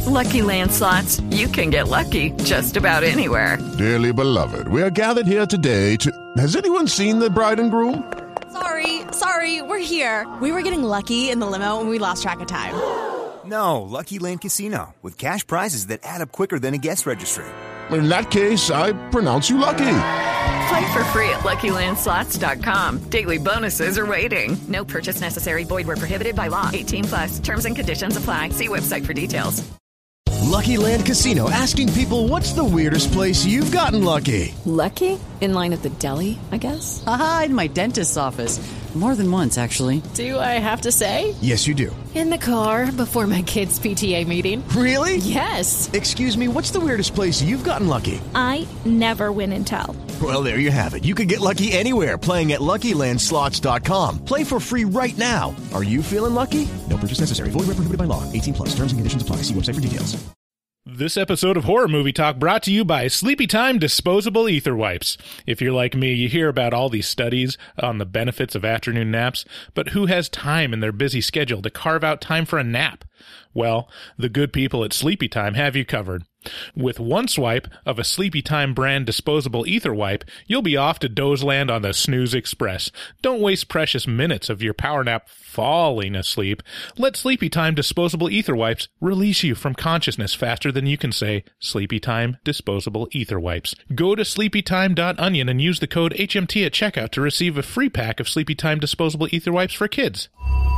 Lucky Land Slots, you can get lucky just about anywhere. Dearly beloved, we are gathered here today to... Has anyone seen the bride and groom? Sorry, we're here. We were getting lucky in the limo and we lost track of time. No, Lucky Land Casino, with cash prizes that add up quicker than a guest registry. In that case, I pronounce you lucky. Play for free at LuckyLandSlots.com. Daily bonuses are waiting. No purchase necessary. Void where prohibited by law. 18+. Terms and conditions apply. See website for details. Lucky Land Casino, asking people, what's the weirdest place you've gotten lucky? Lucky? In line at the deli, I guess? Aha, in my dentist's office. More than once, actually. Do I have to say? Yes, you do. In the car before my kids' PTA meeting. Really? Yes. Excuse me, what's the weirdest place you've gotten lucky? I never win and tell. Well, there you have it. You can get lucky anywhere, playing at LuckyLandSlots.com. Play for free right now. Are you feeling lucky? No purchase necessary. Void where prohibited by law. 18+. Terms and conditions apply. See website for details. This episode of Horror Movie Talk brought to you by Sleepy Time Disposable Ether Wipes. If you're like me, you hear about all these studies on the benefits of afternoon naps, but who has time in their busy schedule to carve out time for a nap? Well, the good people at Sleepy Time have you covered. With one swipe of a Sleepy Time brand disposable ether wipe, you'll be off to Dozeland on the Snooze Express. Don't waste precious minutes of your power nap falling asleep. Let Sleepy Time disposable ether wipes release you from consciousness faster than you can say Sleepy Time disposable ether wipes. Go to sleepytime.onion and use the code HMT at checkout to receive a free pack of Sleepy Time disposable ether wipes for kids.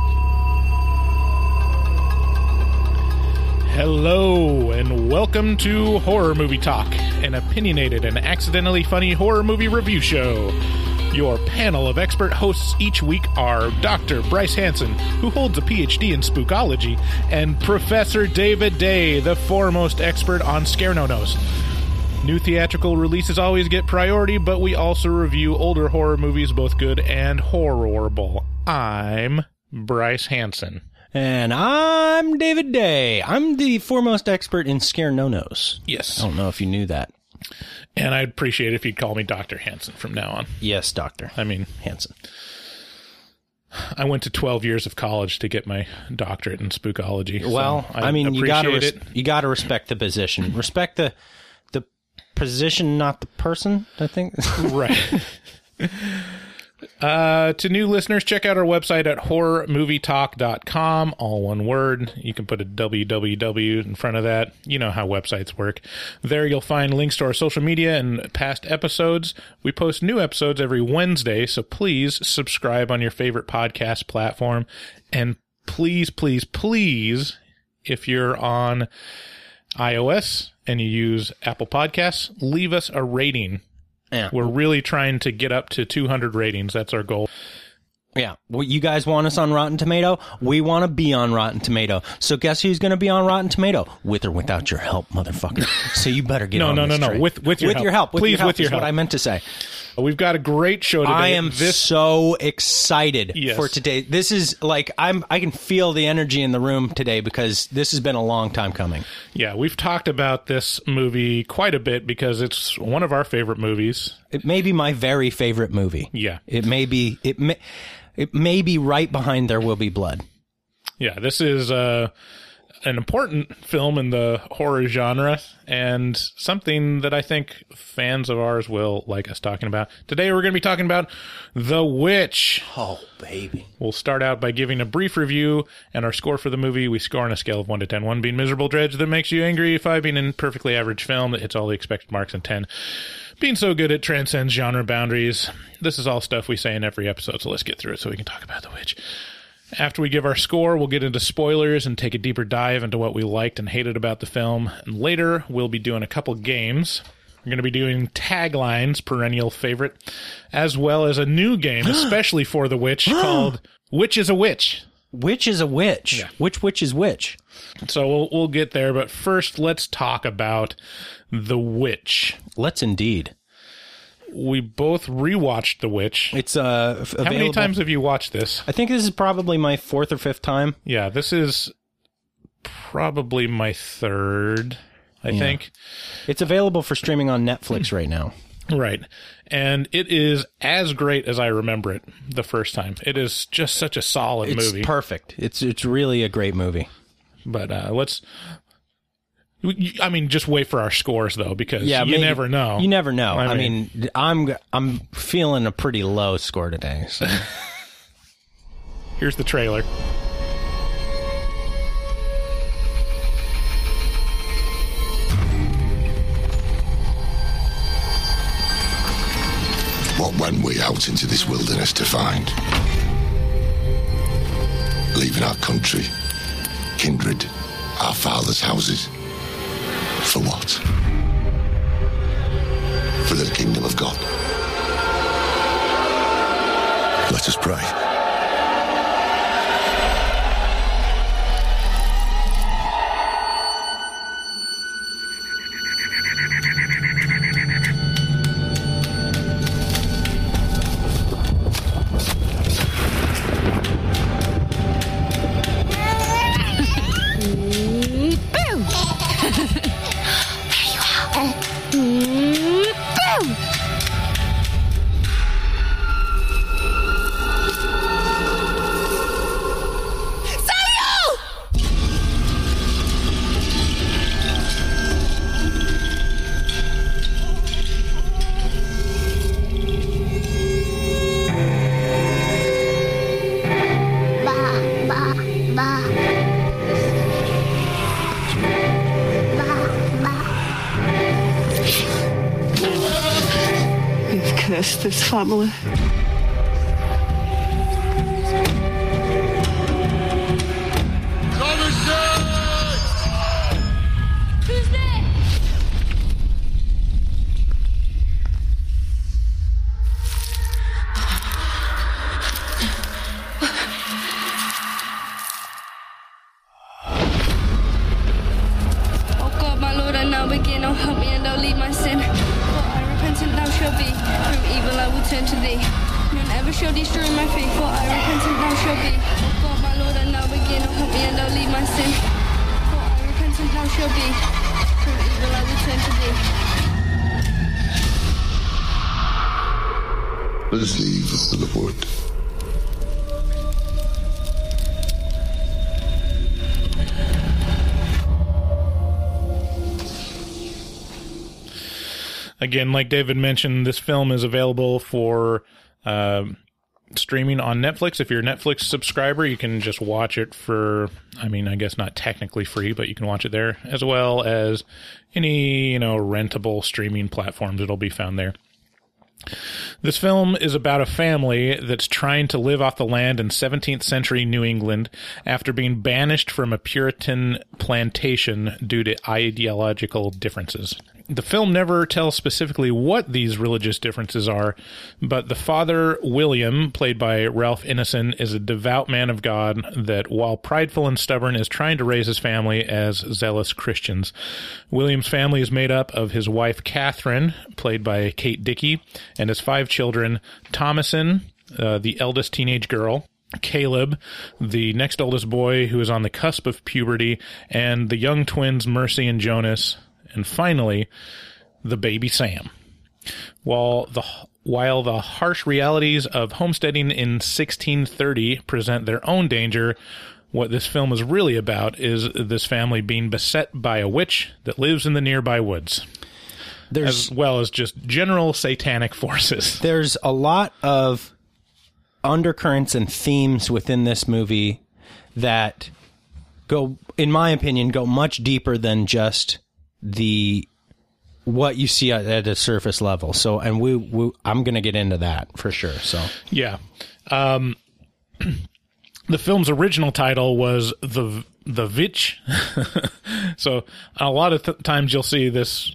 Hello, and welcome to Horror Movie Talk, an opinionated and accidentally funny horror movie review show. Your panel of expert hosts each week are Dr. Bryce Hanson, who holds a PhD in spookology, and Professor David Day, the foremost expert on scare no-nos. New theatrical releases always get priority, but we also review older horror movies, both good and horrible. I'm Bryce Hanson. And I'm David Day. I'm the foremost expert in scare no-nos. Yes. I don't know if you knew that. And I'd appreciate it if you'd call me Dr. Hanson from now on. Yes, Doctor. I mean, Hanson. I went to 12 years of college to get my doctorate in spookology. Well, so I mean, you got to respect the position. Respect the position, not the person, I think. Right. To new listeners, check out our website at horrormovietalk.com, all one word. You can put a www in front of that. You know how websites work. There you'll find links to our social media and past episodes. We post new episodes every Wednesday, so please subscribe on your favorite podcast platform. And please, please, please, if you're on iOS and you use Apple Podcasts, leave us a rating. Yeah. We're really trying to get up to 200 ratings. That's our goal. Yeah. Well, you guys want us on Rotten Tomato? We want to be on Rotten Tomato. So guess who's going to be on Rotten Tomato? With or without your help, motherfucker. So you better get on this train. With your help. Please, with your help. What I meant to say. We've got a great show today. I am so excited for today. This is like I can feel the energy in the room today because this has been a long time coming. Yeah, we've talked about this movie quite a bit because it's one of our favorite movies. It may be my very favorite movie. Yeah. It may be right behind There Will Be Blood. Yeah, this is an important film in the horror genre and something that I think fans of ours will like us talking about. Today we're going to be talking about The Witch. Oh, baby. We'll start out by giving a brief review and our score for the movie. We score on a scale of 1 to 10. 1 being miserable dredge that makes you angry, 5 being a perfectly average film that hits all the expected marks, and 10 being so good it transcends genre boundaries. This is all stuff we say in every episode, so let's get through it so we can talk about The Witch. After we give our score, we'll get into spoilers and take a deeper dive into what we liked and hated about the film. And later, we'll be doing a couple games. We're going to be doing taglines, perennial favorite, as well as a new game, especially for The Witch, called Witch is a Witch. Witch is a witch. Yeah. Which witch is which? So we'll get there, but first, let's talk about The Witch. Let's indeed. We both rewatched The Witch. It's How many times have you watched this? I think this is probably my 4th or 5th time. Yeah, this is probably my 3rd, I think. It's available for streaming on Netflix right now. Right. And it is as great as I remember it the first time. It is just such a solid movie. It's perfect. It's really a great movie. But I mean, just wait for our scores though, because you never know. You never know. I mean, I'm feeling a pretty low score today. So. Here's the trailer. What went we out into this wilderness to find? Leaving our country, kindred, our fathers' houses. For what? For the kingdom of God. Let us pray. This family. Who's there? Oh God, my Lord, I now begin. Oh, help me and don't leave my sin. For I repentant thou shalt be. From evil I will turn to thee. None ever shall destroy my faith, for I repentant thou shalt be. Oh God, my Lord, I now begin. Oh, help me and don't leave my sin. For I repentant thou shalt be. From evil I will turn to thee. Let us leave the Lord. Again, like David mentioned, this film is available for streaming on Netflix. If you're a Netflix subscriber, you can just watch it for, I mean, I guess not technically free, but you can watch it there, as well as any, rentable streaming platforms. It'll be found there. This film is about a family that's trying to live off the land in 17th century New England after being banished from a Puritan plantation due to ideological differences. The film never tells specifically what these religious differences are, but the father, William, played by Ralph Ineson, is a devout man of God that, while prideful and stubborn, is trying to raise his family as zealous Christians. William's family is made up of his wife, Catherine, played by Kate Dickie, and his 5 children, Thomason, the eldest teenage girl, Caleb, the next oldest boy who is on the cusp of puberty, and the young twins, Mercy and Jonas, and finally, the baby Sam. While the harsh realities of homesteading in 1630 present their own danger, what this film is really about is this family being beset by a witch that lives in the nearby woods, as well as just general satanic forces. There's a lot of undercurrents and themes within this movie that go, in my opinion, go much deeper than just what you see at a surface level. So, and I'm going to get into that for sure. So, yeah. The film's original title was The Witch. So a lot of times you'll see this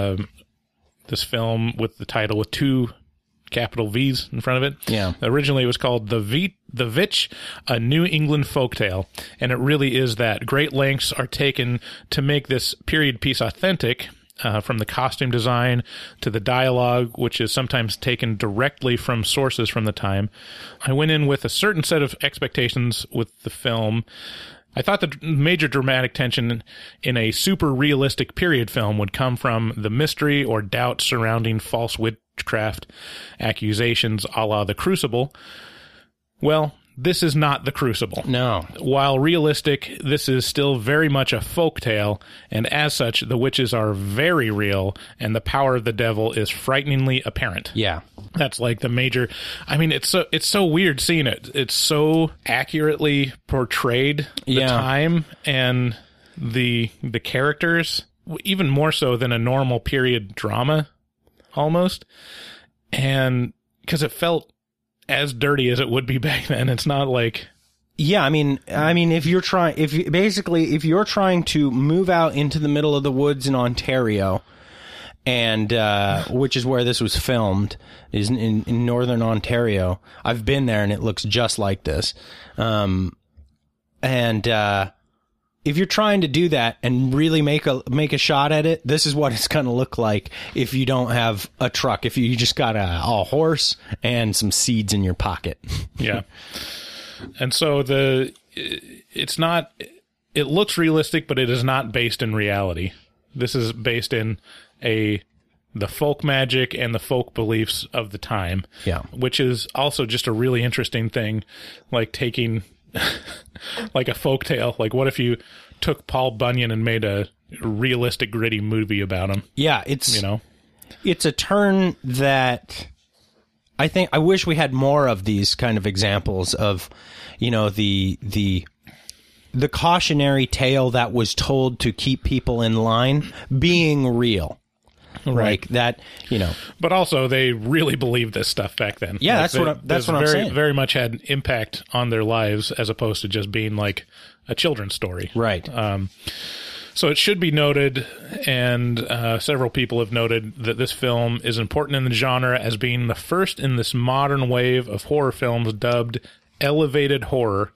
film with the title with 2 capital V's in front of it. Yeah. Originally it was called The Witch, a New England Folktale, and it really is that. Great lengths are taken to make this period piece authentic, from the costume design to the dialogue, which is sometimes taken directly from sources from the time. I went in with a certain set of expectations with the film. I thought the major dramatic tension in a super realistic period film would come from the mystery or doubt surrounding false witchcraft accusations a la The Crucible. Well, this is not The Crucible. No. While realistic, this is still very much a folktale, and as such, the witches are very real, and the power of the devil is frighteningly apparent. Yeah. That's like the major... I mean, it's so weird seeing it. It's so accurately portrayed, the time, and the characters, even more so than a normal period drama, almost. And because it felt as dirty as it would be back then. It's not like... Yeah, I mean, if you're trying to move out into the middle of the woods in Ontario, and which is where this was filmed, is in northern Ontario. I've been there, and it looks just like this. If you're trying to do that and really make a shot at it, this is what it's going to look like if you don't have a truck. If you just got a horse and some seeds in your pocket. Yeah. And so it looks realistic, but it is not based in reality. This is based in the folk magic and the folk beliefs of the time. Yeah. Which is also just a really interesting thing, like taking like a folktale. Like, what if you took Paul Bunyan and made a realistic, gritty movie about him? Yeah, it's a turn that I wish we had more of these kind of examples of, the cautionary tale that was told to keep people in line being real. Right. Like that, But also, they really believed this stuff back then. Yeah, like that's what I'm saying. Very much had impact on their lives, as opposed to just being like a children's story. Right. So it should be noted, and several people have noted, that this film is important in the genre as being the first in this modern wave of horror films dubbed elevated horror,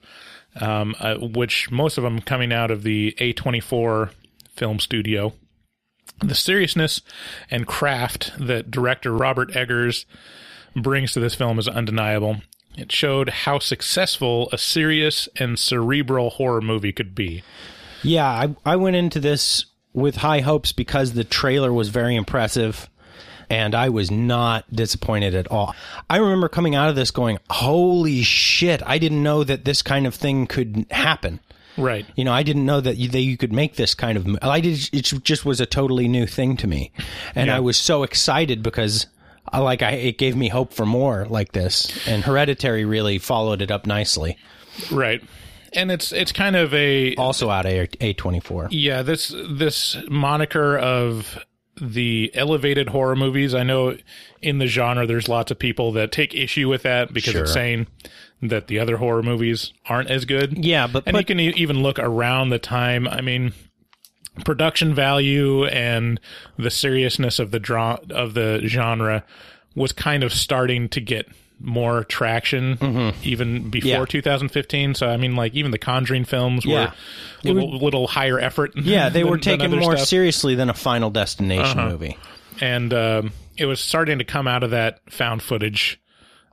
which most of them coming out of the A24 film studio. The seriousness and craft that director Robert Eggers brings to this film is undeniable. It showed how successful a serious and cerebral horror movie could be. Yeah, I went into this with high hopes because the trailer was very impressive, and I was not disappointed at all. I remember coming out of this going, holy shit, I didn't know that this kind of thing could happen. Right. I didn't know that you could make this kind of... It just was a totally new thing to me. And I was so excited because it gave me hope for more like this. And Hereditary really followed it up nicely. Right. And it's kind of a... Also out of A24. Yeah, this moniker of the elevated horror movies, I know in the genre there's lots of people that take issue with that because it's saying that the other horror movies aren't as good. Yeah, but you can even look around the time. I mean, production value and the seriousness of the genre was kind of starting to get more traction even before 2015. So I mean, like, even the Conjuring films were little higher effort. Yeah, they were taken more stuff seriously than a Final Destination movie. And it was starting to come out of that found footage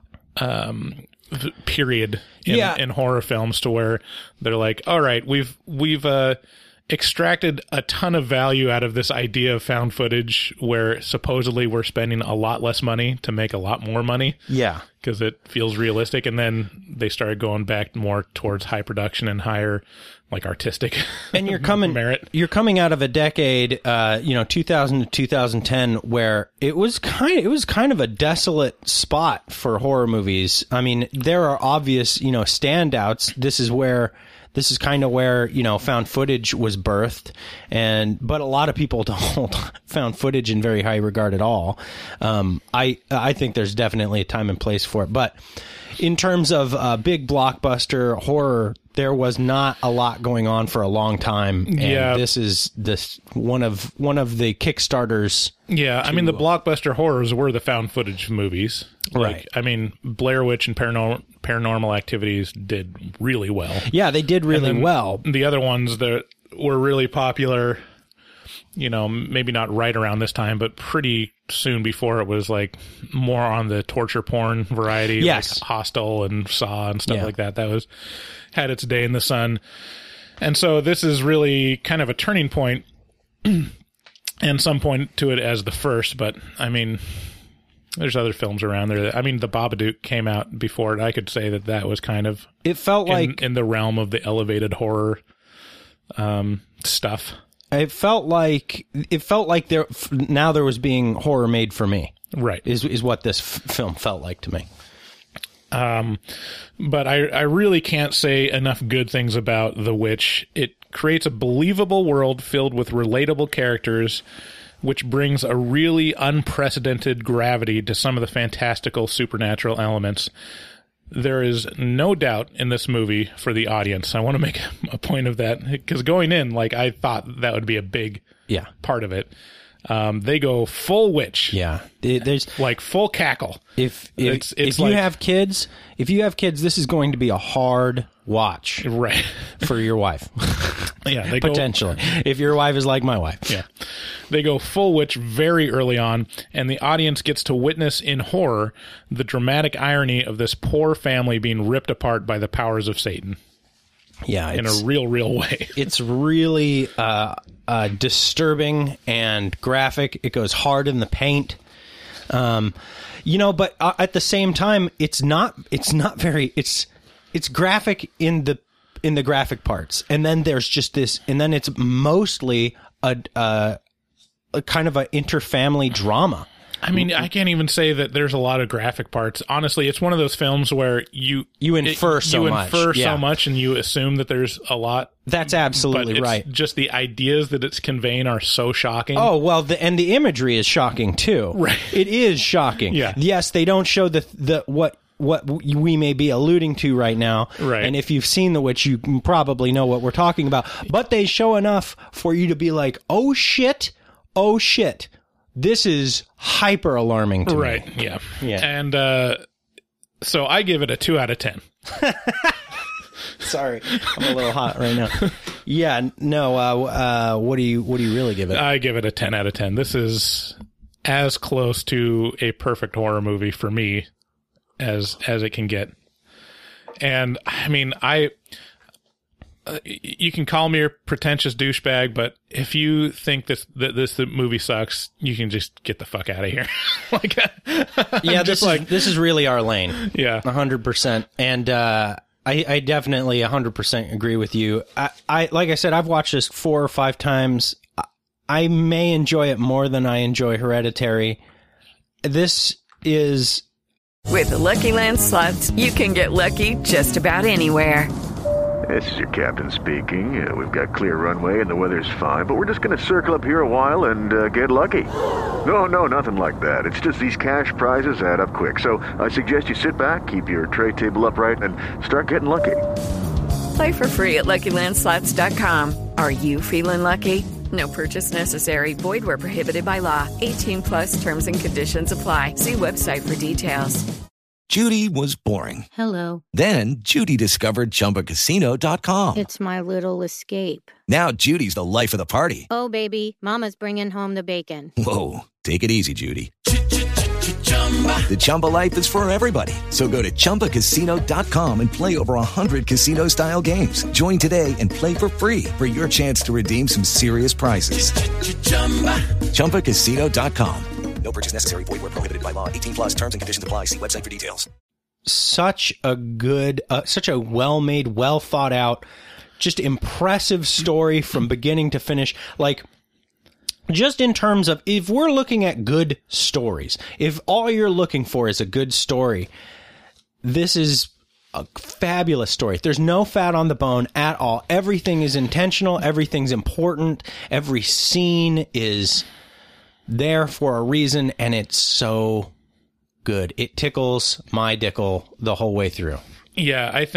period in horror films, to where they're like, all right, we've extracted a ton of value out of this idea of found footage, where supposedly we're spending a lot less money to make a lot more money. Yeah. Because it feels realistic. And then they started going back more towards high production and higher, like, artistic and you're coming out of a decade, 2000 to 2010, where it was kind of a desolate spot for horror movies. I mean, there are obvious, standouts. This is kind of where, found footage was birthed, but a lot of people don't hold found footage in very high regard at all. I think there's definitely a time and place for it, but in terms of big blockbuster horror, there was not a lot going on for a long time. And this is one of the Kickstarters. Yeah, I mean, the blockbuster horrors were the found footage movies. Right. I mean, Blair Witch and Paranormal Activities did really well. Yeah, they did really well. The other ones that were really popular, maybe not right around this time, but pretty soon before, it was like more on the torture porn variety. Yes. Like Hostel and Saw and stuff like that. That had its day in the sun. And so this is really kind of a turning point, and some point to it as the first, but I mean, There's other films around there. I mean, The Babadook came out before it. I could say that was kind of... It felt like... in the realm of the elevated horror stuff. It felt like there was being horror made for me. Right. Is what this film felt like to me. But I really can't say enough good things about The Witch. It creates a believable world filled with relatable characters, which brings a really unprecedented gravity to some of the fantastical supernatural elements. There is no doubt in this movie for the audience. I want to make a point of that, because going in, like, I thought that would be a big part of it. They go full witch. Yeah. There's like full cackle. If you have kids, this is going to be a hard watch. Right. For your wife. Yeah. They potentially. If your wife is like my wife. Yeah. They go full witch very early on, and the audience gets to witness in horror the dramatic irony of this poor family being ripped apart by the powers of Satan. Yeah. In a real way. It's really disturbing and graphic. It goes hard in the paint. But at the same time, it's graphic in the graphic parts. And then there's just this, and then it's mostly a kind of an inter-family drama. I mean, I can't even say that there's a lot of graphic parts. Honestly, it's one of those films where you infer so much and you assume that there's a lot. That's absolutely right. Just the ideas that it's conveying are so shocking. Oh, well, and the imagery is shocking too. Right. It is shocking. Yeah. Yes, they don't show what we may be alluding to right now. Right. And if you've seen The Witch, you probably know what we're talking about. But they show enough for you to be like, oh shit. This is hyper alarming to me. Right, yeah. And so I give it a 2 out of 10. Sorry, I'm a little hot right now. Yeah, no, what do you really give it? I give it a 10 out of 10. This is as close to a perfect horror movie for me as it can get. And I mean, you can call me a pretentious douchebag, but if you think that this movie sucks, you can just get the fuck out of here. This is really our lane. Yeah, 100%. And I definitely 100% agree with you. I like I said, I've watched this 4 or 5 times. I may enjoy it more than I enjoy Hereditary. This is... With the Lucky Land Slots, you can get lucky just about anywhere. This is your captain speaking. We've got clear runway and the weather's fine, but we're just going to circle up here a while and get lucky. No, nothing like that. It's just these cash prizes add up quick. So I suggest you sit back, keep your tray table upright, and start getting lucky. Play for free at LuckyLandSlots.com. Are you feeling lucky? No purchase necessary. Void where prohibited by law. 18+ terms and conditions apply. See website for details. Judy was boring. Hello. Then Judy discovered ChumbaCasino.com. It's my little escape. Now Judy's the life of the party. Oh, baby, mama's bringing home the bacon. Whoa, take it easy, Judy. The Chumba life is for everybody. So go to ChumbaCasino.com and play over 100 casino-style games. Join today and play for free for your chance to redeem some serious prizes. ChumbaCasino.com. No purchase necessary. Void where prohibited by law. 18+ terms and conditions apply. See website for details. Such a well-made, well-thought-out, just impressive story from beginning to finish. Like, just in terms of, if we're looking at good stories, if all you're looking for is a good story, this is a fabulous story. There's no fat on the bone at all. Everything is intentional. Everything's important. Every scene is there for a reason, and it's so good. It tickles my dickle the whole way through. Yeah, I've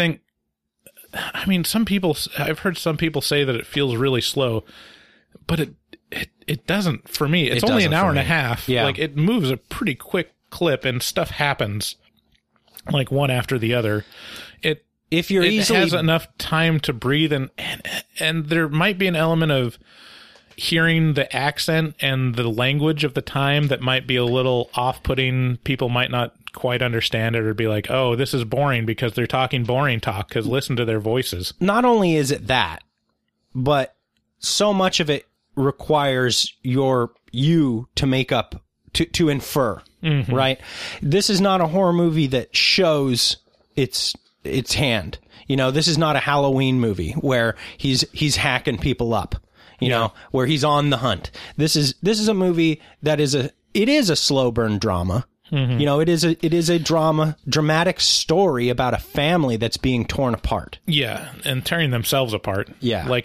heard some people say that it feels really slow, but it doesn't for me. It's only an hour and a half. Yeah. Like, it moves a pretty quick clip and stuff happens like one after the other. It has enough time to breathe, and there might be an element of hearing the accent and the language of the time that might be a little off-putting. People might not quite understand it or be like, oh, this is boring because they're talking boring talk, because listen to their voices. Not only is it that, but so much of it requires you to make up, to infer. right? This is not a horror movie that shows its hand. You know, this is not a Halloween movie where he's hacking people up, you know, where he's on the hunt. This is a movie that is a slow burn drama. You know, it is a dramatic story about a family that's being torn apart. Yeah, and tearing themselves apart. Yeah. Like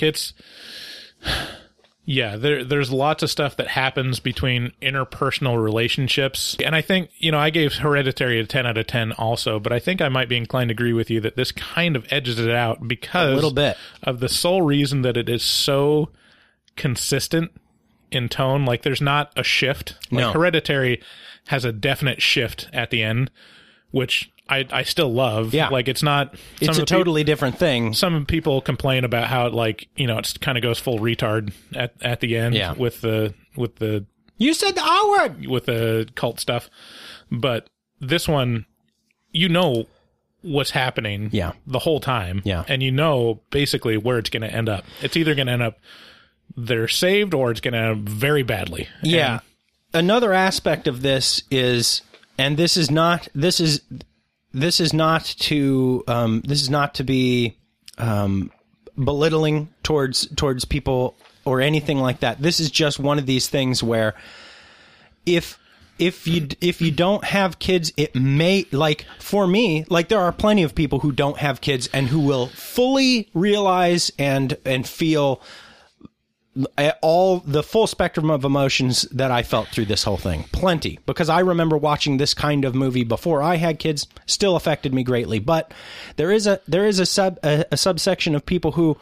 there's lots of stuff that happens between interpersonal relationships. And I think, you know, I gave Hereditary a 10 out of 10 also, but I think I might be inclined to agree with you that this kind of edges it out because a little bit of the sole reason that it is so consistent in tone. Like, there's not a shift. Like, no. Hereditary has a definite shift at the end, which I still love. Yeah. Like, it's not... It's a totally different thing. Some people complain about how, like, you know, it kind of goes full retard at the end with the... You said the R word! With the cult stuff. But this one, you know what's happening the whole time. Yeah. And you know basically where it's going to end up. It's either going to end up they're saved or it's going to end up very badly. Yeah. And another aspect of this is, and this is not to be belittling towards people or anything like that. This is just one of these things where if you don't have kids, it may, like, for me, like, there are plenty of people who don't have kids and who will fully realize and feel all the full spectrum of emotions that I felt through this whole thing. Plenty. Because I remember watching this kind of movie before I had kids, still affected me greatly. But there is a subsection of people who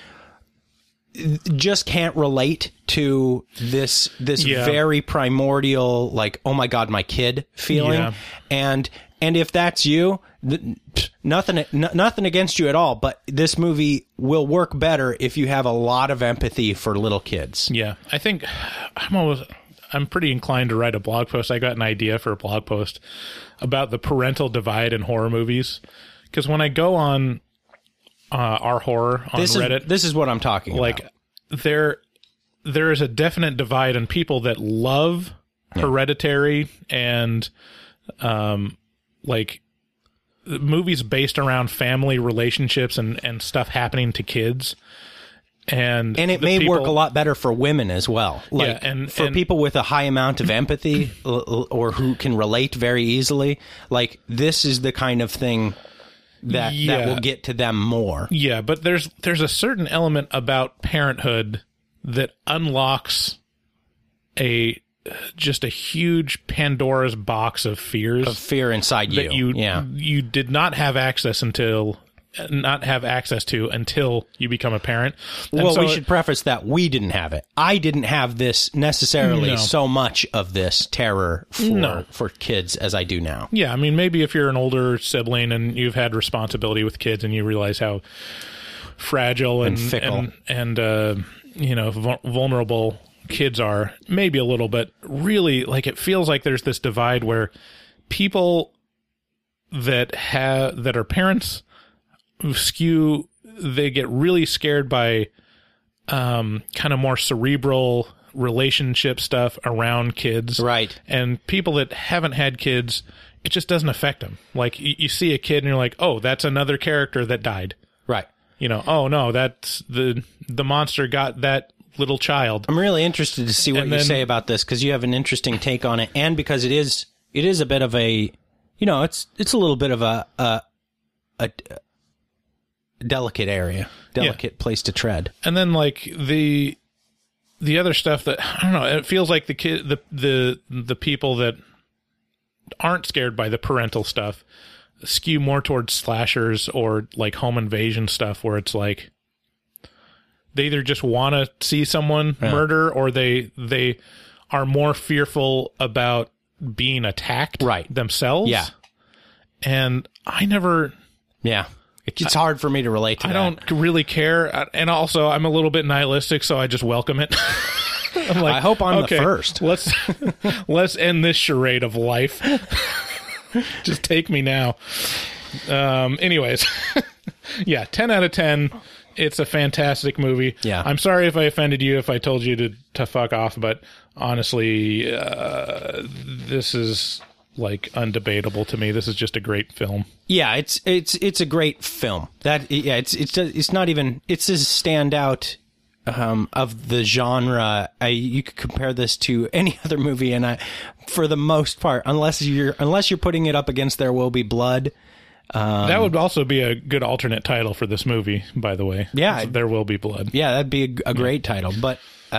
just can't relate to this very primordial, like, oh my God, my kid feeling. Yeah. And if that's you, nothing against you at all, but this movie will work better if you have a lot of empathy for little kids. Yeah, I think I'm pretty inclined to write a blog post. I got an idea for a blog post about the parental divide in horror movies, because when I go on our horror on Reddit, this is what I'm talking about. There is a definite divide in people that love Hereditary and like movies based around family relationships and stuff happening to kids. And it may work a lot better for women as well. Like, and for people with a high amount of empathy or who can relate very easily, like, this is the kind of thing that will get to them more. Yeah, but there's a certain element about parenthood that unlocks just a huge Pandora's box of fears. Of fear inside you. That you did not have access to until you become a parent. And well, we should preface that we didn't have it. I didn't have this necessarily so much of this terror for kids as I do now. Yeah, I mean, maybe if you're an older sibling and you've had responsibility with kids and you realize how fragile and fickle and vulnerable kids are, maybe a little, but really, like, it feels like there's this divide where people that are parents they get really scared by kind of more cerebral relationship stuff around kids. Right. And people that haven't had kids, it just doesn't affect them. Like, you see a kid and you're like, oh, that's another character that died. Right. You know, oh no, that's the monster got that little child. I'm really interested to see what you say about this, because you have an interesting take on it, and because it is a bit of a, you know, it's a little bit of a delicate area, place to tread. And then, like, the other stuff that, I don't know, it feels like the people that aren't scared by the parental stuff skew more towards slashers or like home invasion stuff, where it's like they either just want to see someone murder, or they are more fearful about being attacked themselves. Yeah. And I never... Yeah. It's hard for me to relate to that. I don't really care. And also, I'm a little bit nihilistic, so I just welcome it. I'm like, I hope I'm the first. Let's end this charade of life. Just take me now. Anyways. Yeah, 10 out of 10. It's a fantastic movie. Yeah. I'm sorry if I offended you, if I told you to fuck off, but honestly, this is like undebatable to me. This is just a great film. Yeah, it's a great film. It's not even, it's a standout of the genre. You could compare this to any other movie, and for the most part, unless you're putting it up against There Will Be Blood. That would also be a good alternate title for this movie, by the way. Yeah, There Will Be Blood. Yeah, that'd be a great title. But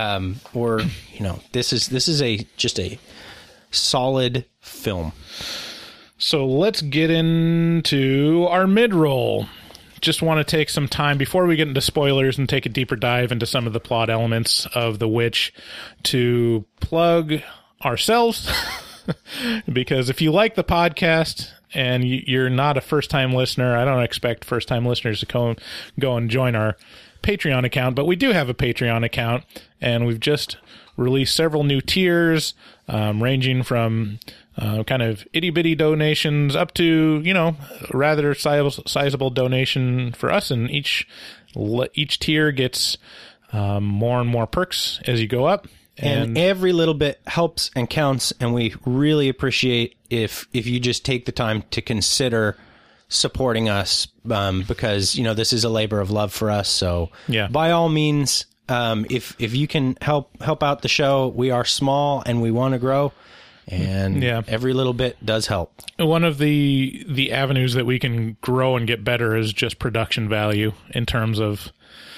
this is just a solid film. So let's get into our mid-roll. Just want to take some time before we get into spoilers and take a deeper dive into some of the plot elements of The Witch to plug ourselves. Because if you like the podcast and you're not a first-time listener, I don't expect first-time listeners to go and join our Patreon account, but we do have a Patreon account, and we've just released several new tiers, ranging from kind of itty-bitty donations up to, rather sizable donation for us, and each tier gets more and more perks as you go up. And every little bit helps and counts, and we really appreciate if you just take the time to consider supporting us, because this is a labor of love for us. So by all means, if you can help out the show, we are small and we want to grow, and every little bit does help. One of the avenues that we can grow and get better is just production value, in terms of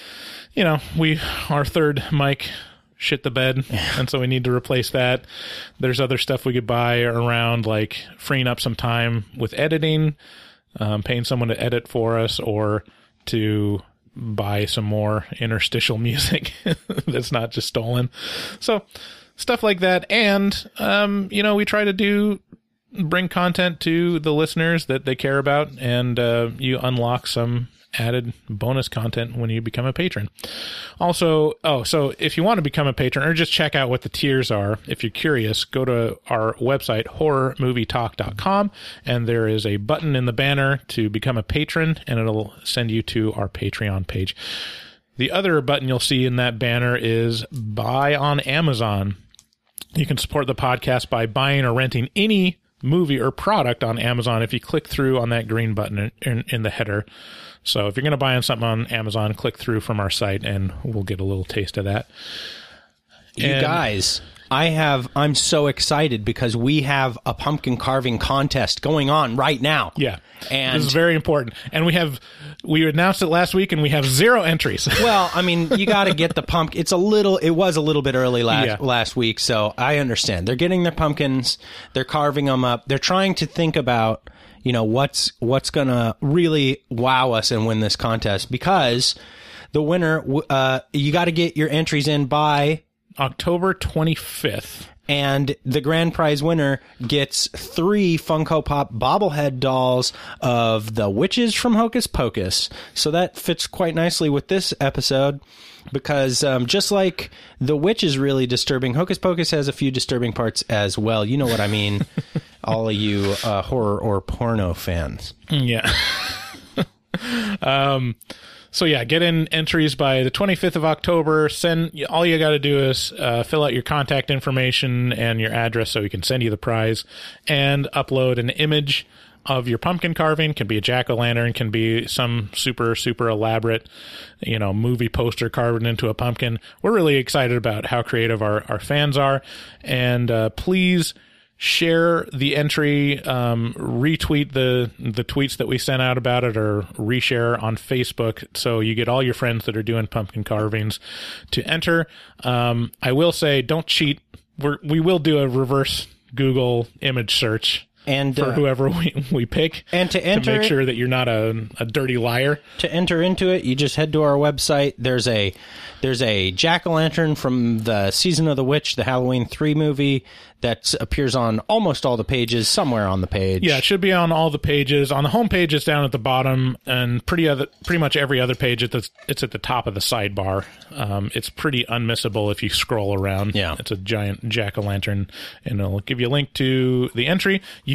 our third mic shit the bed, and so we need to replace that. There's other stuff we could buy around, like freeing up some time with editing, paying someone to edit for us, or to buy some more interstitial music that's not just stolen. So stuff like that. And we try to bring content to the listeners that they care about, and you unlock some added bonus content when you become a patron. Also, so if you want to become a patron, or just check out what the tiers are, if you're curious, go to our website, horrormovietalk.com, and there is a button in the banner to become a patron, and it'll send you to our Patreon page. The other button you'll see in that banner is buy on Amazon. You can support the podcast by buying or renting any movie or product on Amazon if you click through on that green button in the header. So if you're going to buy on something on Amazon, click through from our site, and we'll get a little taste of that. You guys, I'm so excited because we have a pumpkin carving contest going on right now. Yeah. And this is very important. And we announced it last week, and we have 0 entries. Well, I mean, you got to get the pumpkin. It was a little bit early last week, so I understand. They're getting their pumpkins, they're carving them up. They're trying to think about, what's going to really wow us and win this contest, because the winner, you got to get your entries in by October 25th. And the grand prize winner gets 3 Funko Pop bobblehead dolls of the witches from Hocus Pocus. So that fits quite nicely with this episode, because just like the witch is really disturbing, Hocus Pocus has a few disturbing parts as well. You know what I mean? All of you horror or porno fans. Yeah. So get in entries by the 25th of October. All you got to do is fill out your contact information and your address so we can send you the prize, and upload an image of your pumpkin carving. Can be a jack-o'-lantern, can be some super, super elaborate, movie poster carved into a pumpkin. We're really excited about how creative our fans are, and please share the entry, retweet the tweets that we sent out about it, or reshare on Facebook, so you get all your friends that are doing pumpkin carvings to enter. I will say, don't cheat. We will do a reverse Google image search for whoever we pick, and to make sure that you're not a dirty liar. To enter into it, you just head to our website. There's a jack-o'-lantern from the Season of the Witch, the Halloween 3 movie, that appears on almost all the pages, somewhere on the page. Yeah, it should be on all the pages. On the home page, it's down at the bottom, and pretty much every other page, it's at the top of the sidebar. It's pretty unmissable if you scroll around. Yeah. It's a giant jack-o'-lantern, and it'll give you a link to the entry. You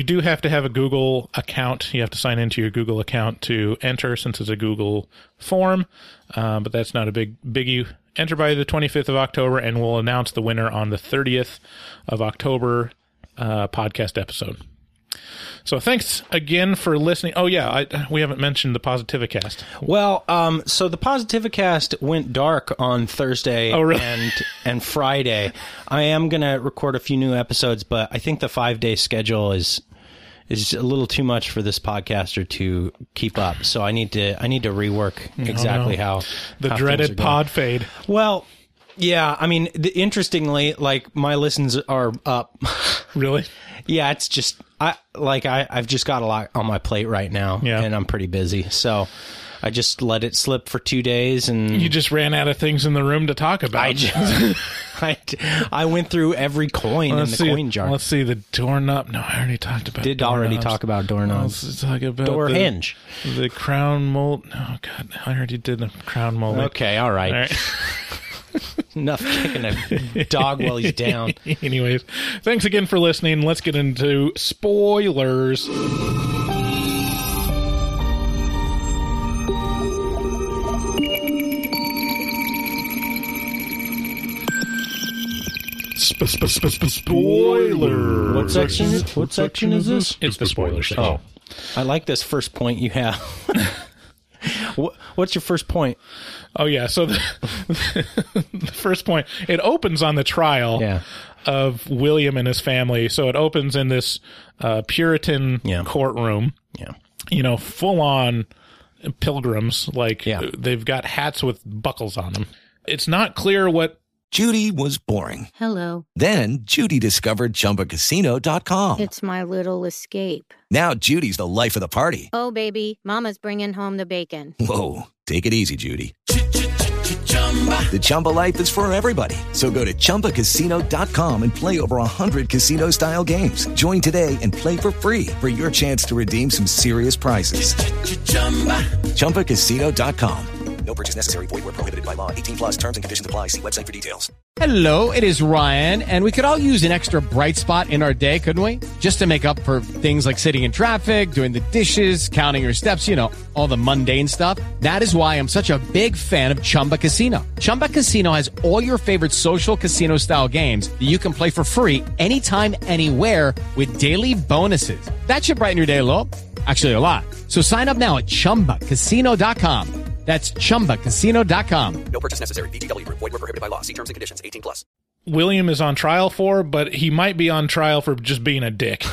You do have to have a Google account. You have to sign into your Google account to enter, since it's a Google form. But that's not a biggie. Enter by the 25th of October, and we'll announce the winner on the 30th of October podcast episode. So thanks again for listening. Oh, yeah, we haven't mentioned the Positivicast. Well, so the Positivicast went dark on Thursday and Friday. I am going to record a few new episodes, but I think the 5-day schedule is a little too much for this podcaster to keep up. So I need to rework exactly how the dreaded pod fade. Well, yeah, I mean, interestingly, like, my listens are up. Really? Yeah, it's just I've just got a lot on my plate right now, and I'm pretty busy. So I just let it slip for 2 days, and you just ran out of things in the room to talk about. I went through every coin in the coin jar. Let's see, the doorknob. No, I already talked about. Talk about doorknobs. Let's talk about door hinge. The crown mold. Oh God, I already did the crown mold. Okay, all right. Enough kicking a dog while he's down. Anyways, thanks again for listening. Let's get into spoilers. Spoiler. What section is this? It's the spoiler section. Oh, I like this first point you have. What's your first point? Oh, yeah. So the first point, it opens on the trial of William and his family. So it opens in this Puritan courtroom, full on pilgrims. Like they've got hats with buckles on them. It's not clear what. Judy was boring. Hello. Then Judy discovered ChumbaCasino.com. It's my little escape. Now Judy's the life of the party. Oh, baby, mama's bringing home the bacon. Whoa, take it easy, Judy. The Chumba life is for everybody. So go to ChumbaCasino.com and play over 100 casino-style games. Join today and play for free for your chance to redeem some serious prizes. ChumbaCasino.com. No purchase necessary. Void where prohibited by law. 18 plus terms and conditions apply. See website for details. Hello, it is Ryan, and we could all use an extra bright spot in our day, couldn't we? Just to make up for things like sitting in traffic, doing the dishes, counting your steps, all the mundane stuff. That is why I'm such a big fan of Chumba Casino. Chumba Casino has all your favorite social casino-style games that you can play for free anytime, anywhere with daily bonuses. That should brighten your day a little. Actually, a lot. So sign up now at ChumbaCasino.com. That's ChumbaCasino.com. No purchase necessary. VGW Group. Void where prohibited by law. See terms and conditions. 18 plus. William is on trial for, but he might be on trial for just being a dick.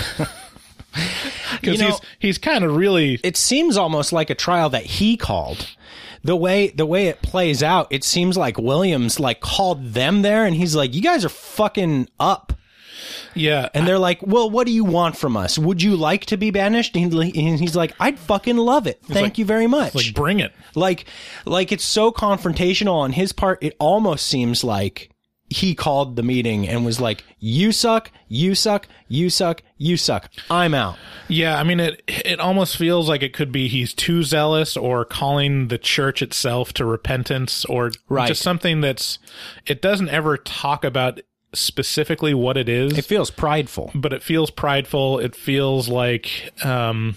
Because he's kind of really. It seems almost like a trial that he called. The way it plays out, it seems like Williams called them there, and he's like, "You guys are fucking up." Yeah. And they're like, well, what do you want from us? Would you like to be banished? And he's like, I'd fucking love it. Thank you very much. Like, bring it. Like it's so confrontational on his part. It almost seems like he called the meeting and was like, you suck, you suck, you suck, you suck. I'm out. Yeah, I mean, it almost feels like it could be he's too zealous, or calling the church itself to repentance, or just something it doesn't ever talk about specifically what it is. It feels prideful. But it feels prideful. It feels like and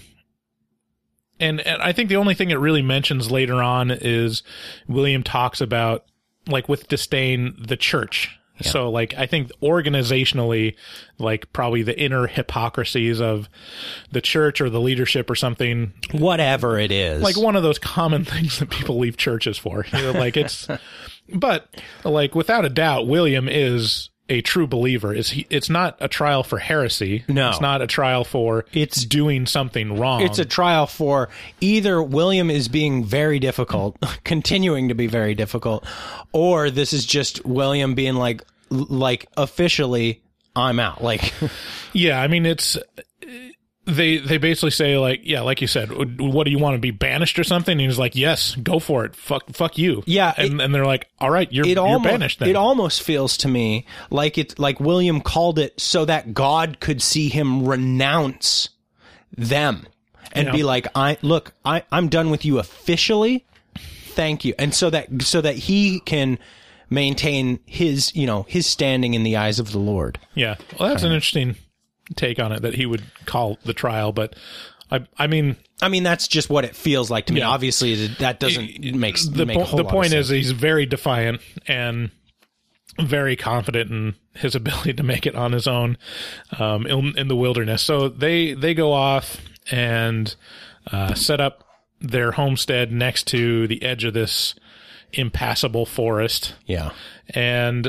I think the only thing it really mentions later on is William talks about, like, with disdain, the church. Yeah. So, I think organizationally, probably the inner hypocrisies of the church or the leadership or something. Whatever it is. Like one of those common things that people leave churches for. It's but without a doubt, William is a true believer. It's not a trial for heresy. No. It's not a trial for doing something wrong. It's a trial for either William is being very difficult, continuing to be very difficult, or this is just William being like officially, I'm out. Yeah, I mean, it's they basically say, like you said, what do you want to be banished or something? And he's like, yes, go for it. Fuck you. Yeah. And they're like, all right, you're banished then. It almost feels to me like William called it so that God could see him renounce them and be like, I'm done with you officially. Thank you. And so that he can maintain his standing in the eyes of the Lord. Yeah. Well, that's an interesting take on it that he would call the trial, but I mean, that's just what it feels like to me. Yeah. Obviously, that doesn't make the a whole the lot point of is sense. he's very defiant and very confident in his ability to make it on his own in the wilderness. So they go off and set up their homestead next to the edge of this impassable forest. Yeah. And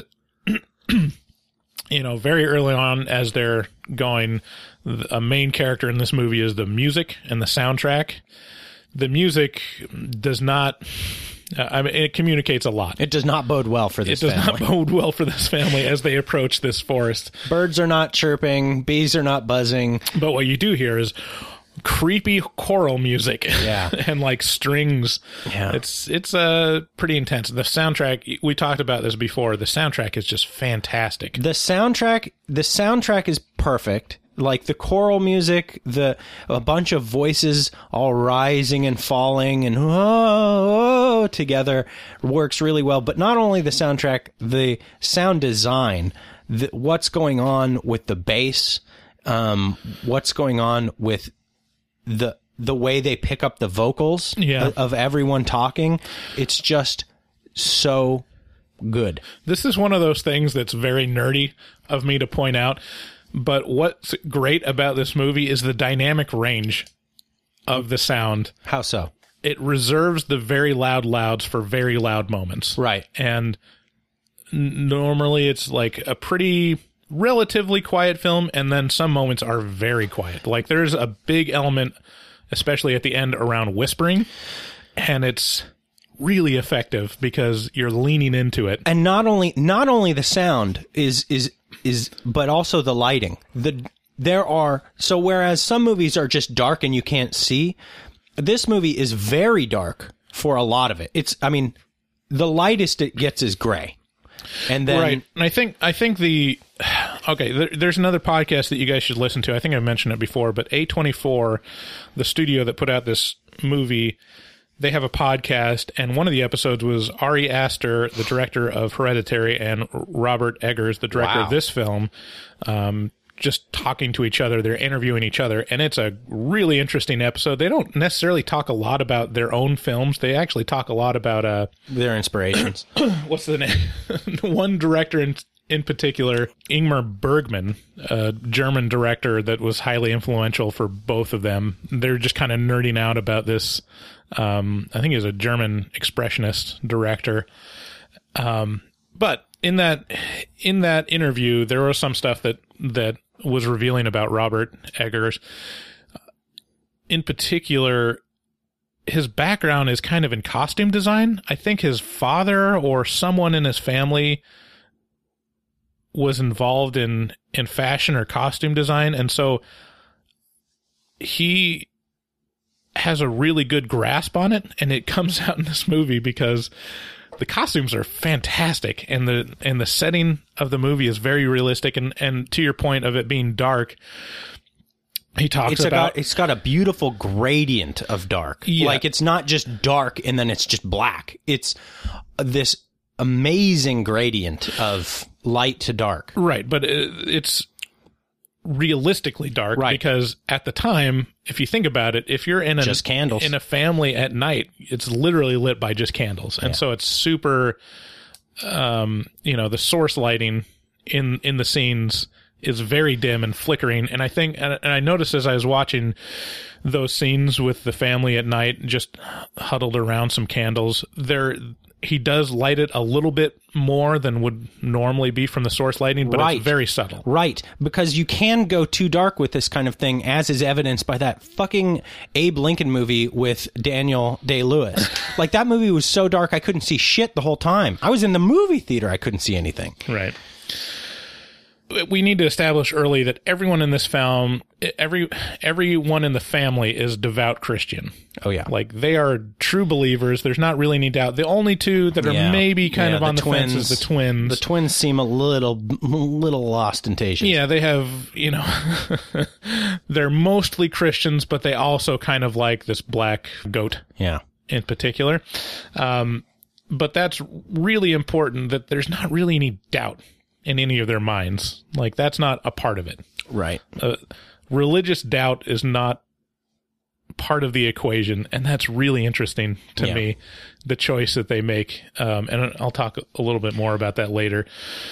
very early on as they're going, a main character in this movie is the music and the soundtrack. The music does not, it communicates a lot. It does not bode well for this family. It does not bode well for this family as they approach this forest. Birds are not chirping, bees are not buzzing. But what you do hear is creepy choral music. Yeah. And like strings. Yeah. It's pretty intense. The soundtrack, we talked about this before, the soundtrack is just fantastic. The soundtrack is perfect. Like the choral music, a bunch of voices all rising and falling and whoa together works really well. But not only the soundtrack, the sound design, what's going on with the bass, what's going on with the way they pick up the vocals of everyone talking. It's just so good. This is one of those things that's very nerdy of me to point out. But what's great about this movie is the dynamic range of the sound. How so? It reserves the very loud louds for very loud moments. Right. And normally it's like a pretty relatively quiet film, and then some moments are very quiet. Like there's a big element, especially at the end, around whispering, and it's really effective because you're leaning into it. And not only the sound is but also the lighting. Whereas some movies are just dark and you can't see, this movie is very dark for a lot of it. The lightest it gets is gray. And then right. And I think there's another podcast that you guys should listen to. I think I mentioned it before, but A24, the studio that put out this movie, they have a podcast, and one of the episodes was Ari Aster, the director of Hereditary, and Robert Eggers, the director of this film, just talking to each other. They're interviewing each other, and it's a really interesting episode. They don't necessarily talk a lot about their own films. They actually talk a lot about their inspirations. What's the name? One director in particular, Ingmar Bergman, a German director that was highly influential for both of them. They're just kind of nerding out about this. I think he's a German expressionist director. But in that interview, there was some stuff that was revealing about Robert Eggers. In particular, his background is kind of in costume design. I think his father or someone in his family was involved in fashion or costume design, and so he has a really good grasp on it, and it comes out in this movie because the costumes are fantastic, and the setting of the movie is very realistic, and to your point of it being dark, he talks about it's got a beautiful gradient of dark. Yeah. Like it's not just dark and then it's just black. It's this amazing gradient of light to dark. Right, but it's realistically dark, right? Because at the time, if you think about it, if you're in just candles in a family at night, it's literally lit by just candles, and so it's super. The source lighting in the scenes is very dim and flickering, and I think, and I noticed as I was watching those scenes with the family at night, just huddled around some candles, he does light it a little bit more than would normally be from the source lighting, but it's very subtle. Right, because you can go too dark with this kind of thing, as is evidenced by that fucking Abe Lincoln movie with Daniel Day-Lewis. Like, that movie was so dark I couldn't see shit the whole time. I was in the movie theater, I couldn't see anything. Right. We need to establish early that everyone in this film, everyone in the family is devout Christian. Oh, yeah. Like, they are true believers. There's not really any doubt. The only two that are maybe kind of on the fence is the twins. The twins seem a little ostentatious. Yeah, they have, they're mostly Christians, but they also kind of like this black goat. Yeah. In particular. But that's really important, that there's not really any doubt in any of their minds. Like, that's not a part of it. Right. Religious doubt is not part of the equation, and that's really interesting to me, the choice that they make. And I'll talk a little bit more about that later.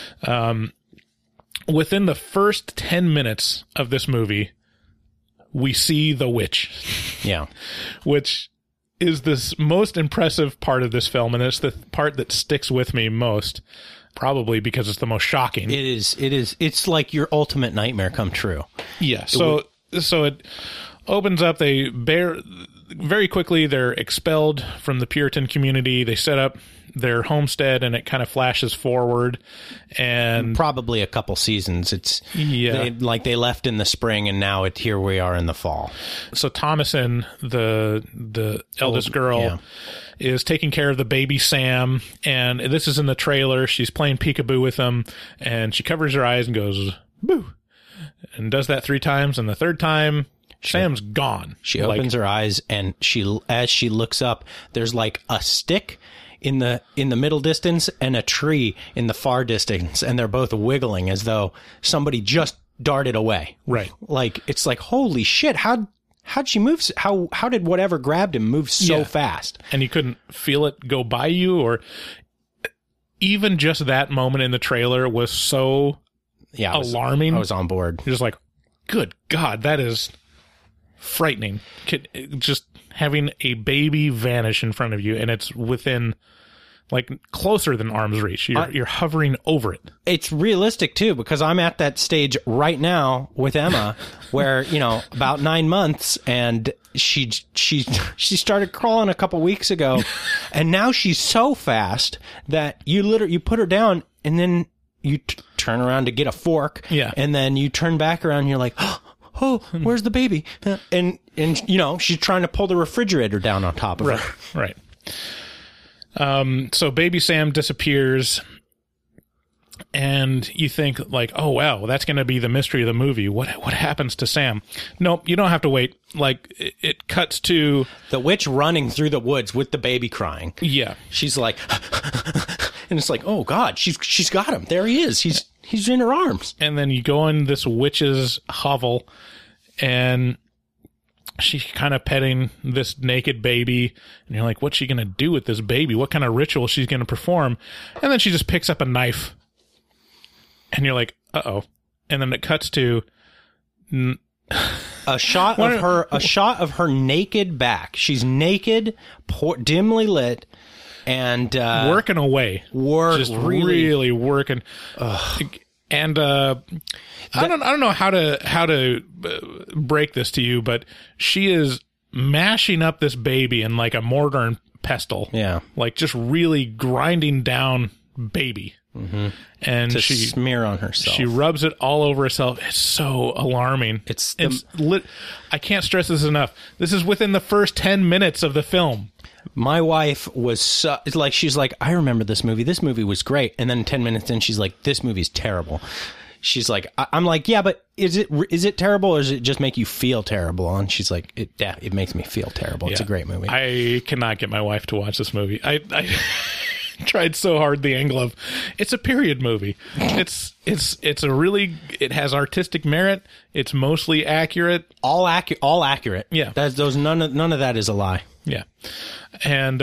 Within the first 10 minutes of this movie, we see the witch. Yeah. Which is this most impressive part of this film, and it's the part that sticks with me most, probably because it's the most shocking. It is. It's like your ultimate nightmare come true. Yeah. So it opens up. Very quickly, they're expelled from the Puritan community. They set up their homestead, and it kind of flashes forward, and probably a couple seasons. They left in the spring, and now here we are in the fall. So Thomasin, the eldest girl, is taking care of the baby Sam, and this is in the trailer. She's playing peekaboo with him, and she covers her eyes and goes boo, and does that 3 times, and the third time, Sam's gone. She opens her eyes, and as she looks up, there's like a stick in the middle distance and a tree in the far distance, and they're both wiggling as though somebody just darted away. Right. Like, it's like, holy shit, how'd she move? How did whatever grabbed him move so fast? And you couldn't feel it go by you, or even just that moment in the trailer was so alarming. I was on board. You're just like, good God, that is frightening. Just having a baby vanish in front of you, and it's within, like, closer than arm's reach. You're hovering over it. It's realistic too, because I'm at that stage right now with Emma where, about 9 months, and she started crawling a couple weeks ago, and now she's so fast that you put her down, and then you turn around to get a fork, and then you turn back around and you're like, oh, where's the baby? And she's trying to pull the refrigerator down on top of her. Right. So baby Sam disappears, and you think, like, oh, wow, that's going to be the mystery of the movie. What happens to Sam? Nope, you don't have to wait. Like, it cuts to the witch running through the woods with the baby crying. Yeah. She's like, and it's like, oh, God, she's got him. There he is. He's in her arms. And then you go in this witch's hovel, and she's kind of petting this naked baby, and you're like, what's she going to do with this baby? What kind of ritual she's going to perform? And then she just picks up a knife, and you're like, uh-oh. And then it cuts to a shot of her naked back. She's naked, dimly lit, and working away. Just really working. And I don't know how to break this to you, but she is mashing up this baby in like a mortar and pestle. Yeah. Like just really grinding down baby. Mm-hmm. And to smear on herself. She rubs it all over herself. It's so alarming. It's lit. I can't stress this enough. This is within the first 10 minutes of the film. My wife was she's like, I remember this movie. This movie was great. And then 10 minutes in, she's like, this movie's terrible. She's like, I'm like, yeah, but is it terrible, or does it just make you feel terrible? And she's like, it makes me feel terrible. It's a great movie. I cannot get my wife to watch this movie. I tried so hard the angle of it's a period movie. It has artistic merit. It's mostly accurate. All accurate. Yeah. None of that is a lie. Yeah. And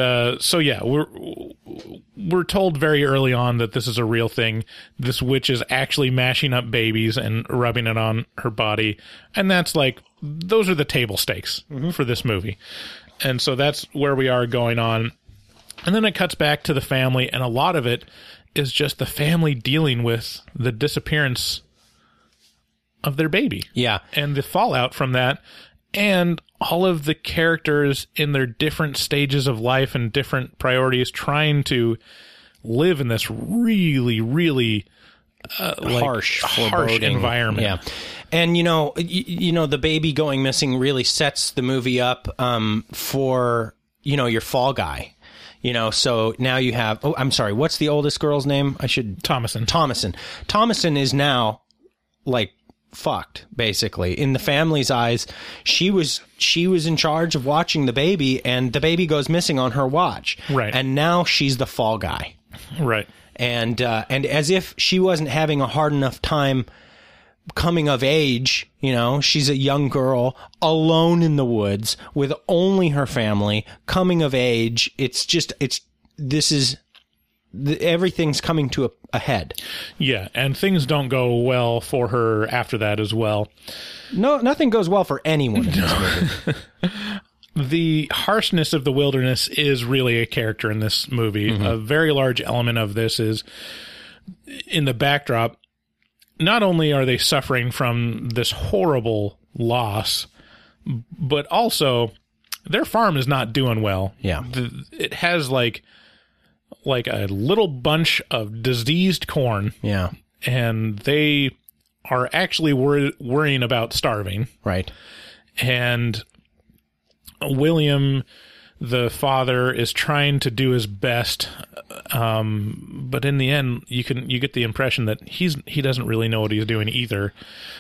we're told very early on that this is a real thing. This witch is actually mashing up babies and rubbing it on her body. And that's like, those are the table stakes for this movie. And so that's where we are going on. And then it cuts back to the family, and a lot of it is just the family dealing with the disappearance of their baby. Yeah. And the fallout from that, and all of the characters in their different stages of life and different priorities trying to live in this really, really harsh environment. Yeah. And, the baby going missing really sets the movie up for, your fall guy. So now you have, I'm sorry, what's the oldest girl's name? Thomasin. Thomasin is now, like, fucked, basically. In the family's eyes, she was in charge of watching the baby, and the baby goes missing on her watch. Right. And now she's the fall guy. Right. And as if she wasn't having a hard enough time coming of age, she's a young girl alone in the woods with only her family, coming of age. Everything's coming to a head. Yeah, and things don't go well for her after that as well. No, nothing goes well for anyone in this movie. The harshness of the wilderness is really a character in this movie. A very large element of this is in the backdrop. Not only are they suffering from this horrible loss, but also their farm is not doing well. Yeah. It has like a little bunch of diseased corn. Yeah. And they are actually worrying about starving. Right. And William, the father, is trying to do his best, but in the end, you get the impression that he doesn't really know what he's doing either.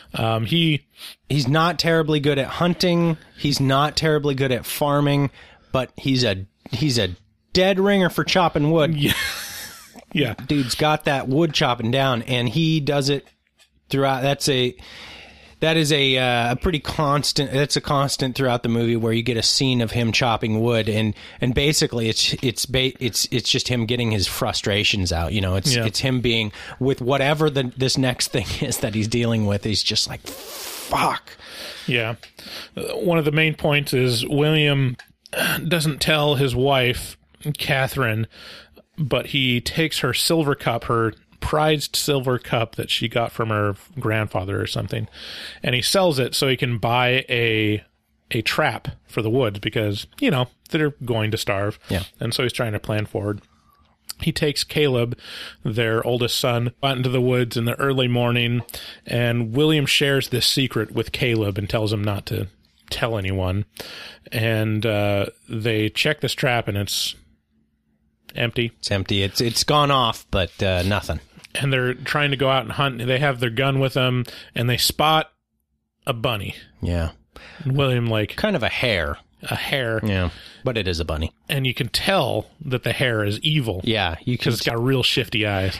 He's not terribly good at hunting. He's not terribly good at farming, but he's a dead ringer for chopping wood. Yeah. Yeah. Dude's got that wood chopping down, and he does it throughout. That is a pretty constant. That's a constant throughout the movie where you get a scene of him chopping wood, and basically it's just him getting his frustrations out. It's him being with whatever this next thing is that he's dealing with. He's just like, fuck. Yeah. One of the main points is William doesn't tell his wife, Catherine, but he takes her silver cup, her prized silver cup that she got from her grandfather or something, and he sells it so he can buy a trap for the woods because, they're going to starve. Yeah. And so he's trying to plan forward. He takes Caleb, their oldest son, out into the woods in the early morning, and William shares this secret with Caleb and tells him not to tell anyone. And they check this trap, and it's empty. It's empty. It's gone off, but nothing. And they're trying to go out and hunt. They have their gun with them, and they spot a bunny. Yeah. And William, kind of a hare. A hare. Yeah. But it is a bunny. And you can tell that the hare is evil. Yeah. Because it's got real shifty eyes.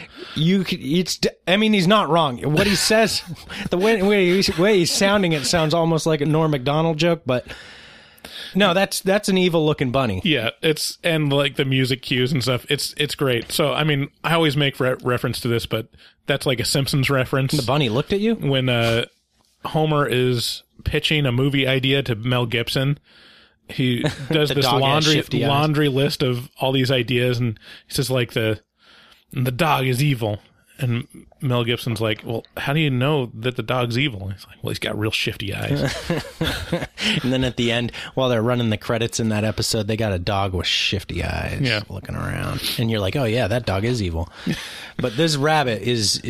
He's not wrong. What he says, the way he's sounding it sounds almost like a Norm Macdonald joke, but no, that's an evil looking bunny. Yeah, and the music cues and stuff. It's great. So I always make reference to this, but that's like a Simpsons reference. The bunny looked at you when Homer is pitching a movie idea to Mel Gibson. He does this laundry list of all these ideas, and he says the dog is evil. And Mel Gibson's like, well, how do you know that the dog's evil? And he's like, well, he's got real shifty eyes. And then at the end, while they're running the credits in that episode, they got a dog with shifty eyes looking around. And you're like, oh, yeah, that dog is evil. But this rabbit he's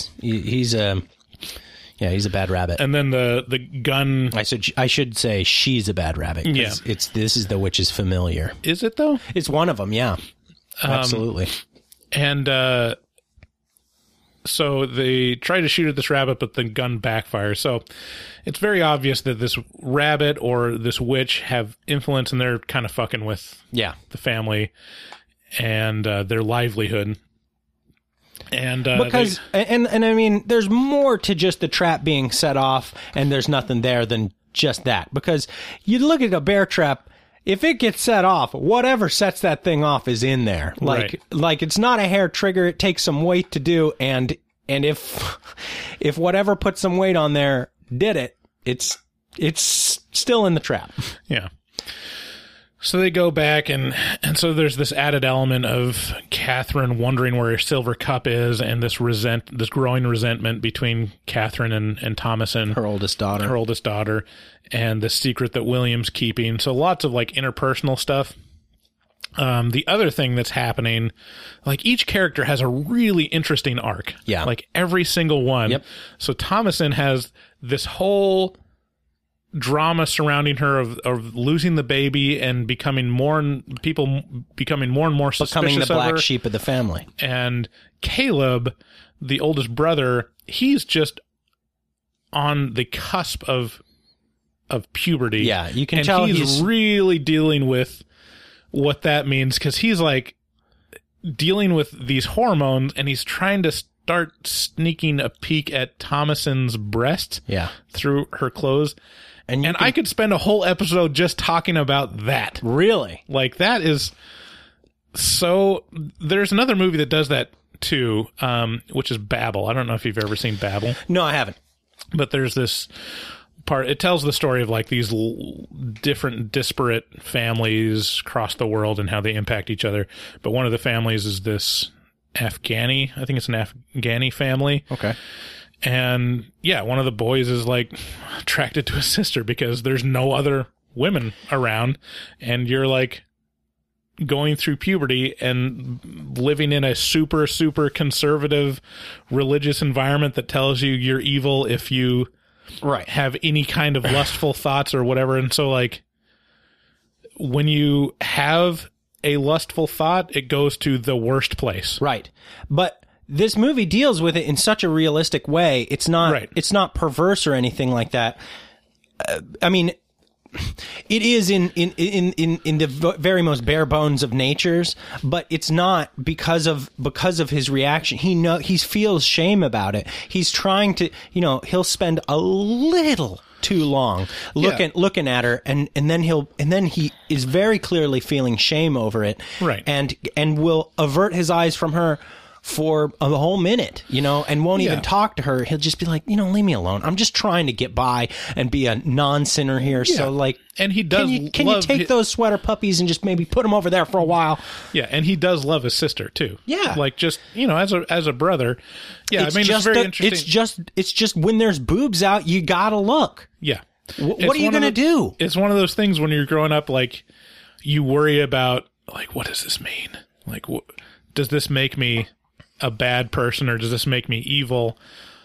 a bad rabbit. And then the gun... I should say she's a bad rabbit. Yeah. This is the witch's familiar. Is it, though? It's one of them, yeah. Absolutely. And... So they try to shoot at this rabbit, but the gun backfires. So it's very obvious that this rabbit or this witch have influence, and they're kind of fucking with the family and their livelihood. And because there's more to just the trap being set off, and there's nothing there than just that. Because you look at a bear trap. If it gets set off, whatever sets that thing off is in there. Like it's not a hair trigger. It takes some weight to do. And if whatever put some weight on there did it, it's still in the trap. Yeah. So they go back, and so there's this added element of Catherine wondering where her silver cup is, and this growing resentment between Catherine and Thomasin, her oldest daughter, and the secret that William's keeping. So lots of interpersonal stuff. The other thing that's happening, each character has a really interesting arc. Yeah. Every single one. Yep. So Thomasin has this whole drama surrounding her of losing the baby and becoming more and more suspicious becoming the black of her. sheep of the family. And Caleb, the oldest brother, he's just on the cusp of puberty. Yeah, you can tell he's really dealing with what that means, because he's dealing with these hormones, and he's trying to start sneaking a peek at Thomason's breast Yeah. through her clothes. And I could spend a whole episode just talking about that. Really? Like, that is so... There's another movie that does that, too, which is Babel. I don't know if you've ever seen Babel. No, I haven't. But there's this part... It tells the story of, like, these different disparate families across the world and how they impact each other. But one of the families is this Afghani. I think it's an Afghani family. Okay. And yeah, one of the boys is like attracted to his sister because there's no other women around, and you're like going through puberty and living in a super, super conservative religious environment that tells you you're evil if you have any kind of lustful thoughts or whatever. And so, like, when you have a lustful thought, it goes to the worst place. Right. But this movie deals with it in such a realistic way. It's not perverse or anything like that. I mean, it is in the very most bare bones of natures, but it's not because of his reaction. He feels shame about it. He's trying to, he'll spend a little too long looking at her, and then he is very clearly feeling shame over it. Right. And will avert his eyes from her for a whole minute, and won't even talk to her. He'll just be like, leave me alone. I'm just trying to get by and be a non-sinner here. Yeah. So, like, and he does. Can you take those sweater puppies and just maybe put them over there for a while? Yeah, and he does love his sister too. Yeah, like, just as a brother. Yeah, it's it's very interesting. It's just when there's boobs out, you gotta look. Yeah. What are you gonna do? It's one of those things when you're growing up, like, you worry about, like, what does this mean? Like, does this make me a bad person, or does this make me evil?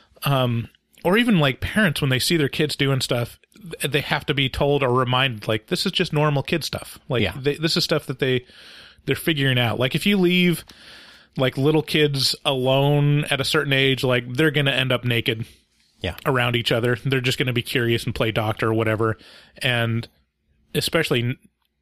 Or even, like, parents, when they see their kids doing stuff, they have to be told or reminded, like, this is just normal kid stuff. Like, this is stuff that they're figuring out. Like, if you leave, like, little kids alone at a certain age, like, they're going to end up naked around each other. They're just going to be curious and play doctor or whatever. And especially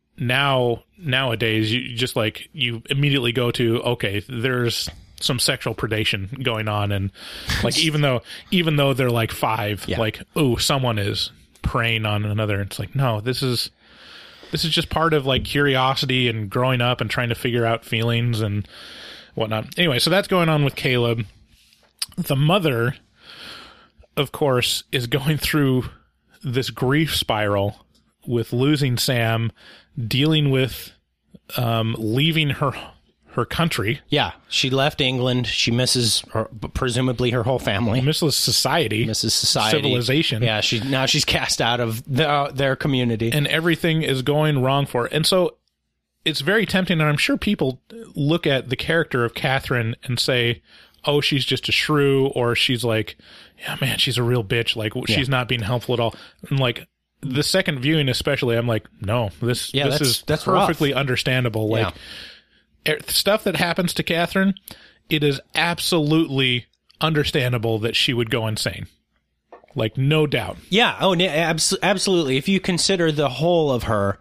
nowadays, you just, like, you immediately go to, okay, there's some sexual predation going on, and, like, even though they're like 5, like, oh, someone is preying on another. It's like, no, this is just part of, like, curiosity and growing up and trying to figure out feelings and whatnot. Anyway, so that's going on with Caleb. The mother, of course, is going through this grief spiral with losing Sam, dealing with leaving her country. Yeah, she left England. She misses presumably her whole family. Misses society. Civilization. Yeah, she's cast out of their community. And everything is going wrong for her. And so it's very tempting, and I'm sure people look at the character of Catherine and say, oh, she's just a shrew, or she's like, yeah, man, she's a real bitch. Like, she's not being helpful at all. And, like, the second viewing especially, I'm like, no, this is perfectly understandable. Like, stuff that happens to Catherine, it is absolutely understandable that she would go insane. Like, no doubt. Yeah. Oh, absolutely. If you consider the whole of her,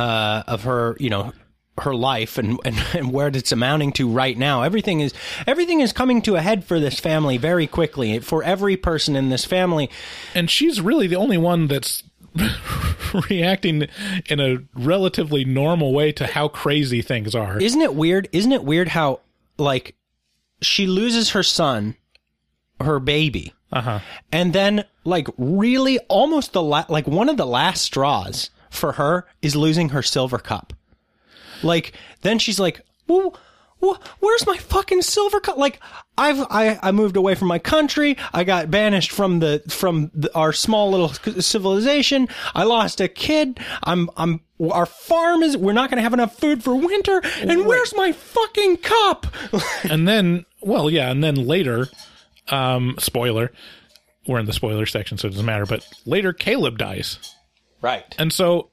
her life and where it's amounting to right now, everything is coming to a head for this family very quickly, for every person in this family. And she's really the only one that's reacting in a relatively normal way to how crazy things are. Isn't it weird how, like, she loses her son, her baby, and then, like, really almost like one of the last straws for her is losing her silver cup. Like, then she's like, where's my fucking silver cup? Like, I moved away from my country. I got banished from our small little civilization. I lost a kid. Our farm we're not going to have enough food for winter. And where's my fucking cup? And then later, spoiler, we're in the spoiler section, so it doesn't matter. But later, Caleb dies. Right. And so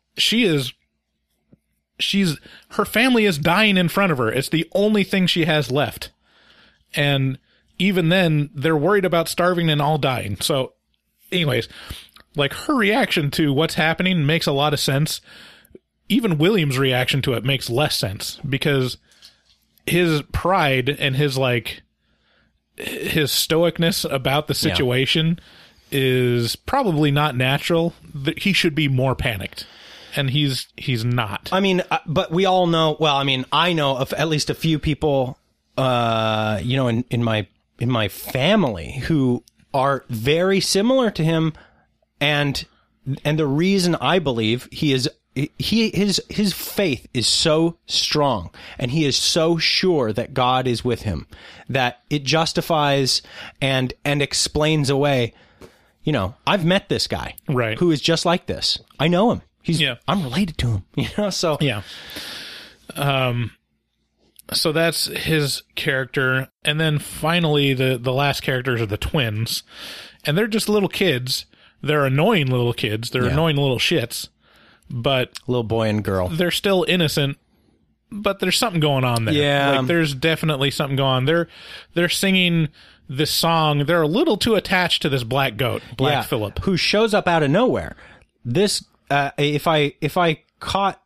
her family is dying in front of her. It's the only thing she has left. And even then, they're worried about starving and all dying. So anyways, like, her reaction to what's happening makes a lot of sense. Even William's reaction to it makes less sense, because his pride and his, like, his stoicness about the situation is probably not natural. He should be more panicked, and he's not. I mean, but we all know. Well, I mean, I know of at least a few people, in my family who are very similar to him, and the reason I believe his faith is so strong, and he is so sure that God is with him, that it justifies and explains away. I've met this guy, right, who is just like this. I know him. I'm related to him. So yeah. So that's his character, and then finally the last characters are the twins, and they're just little kids. They're annoying little kids. They're annoying little shits, but little boy and girl. They're still innocent, but there's something going on there. Yeah, like there's definitely something going on. They're singing this song. They're a little too attached to this black goat, Black Phillip, who shows up out of nowhere. This, if I caught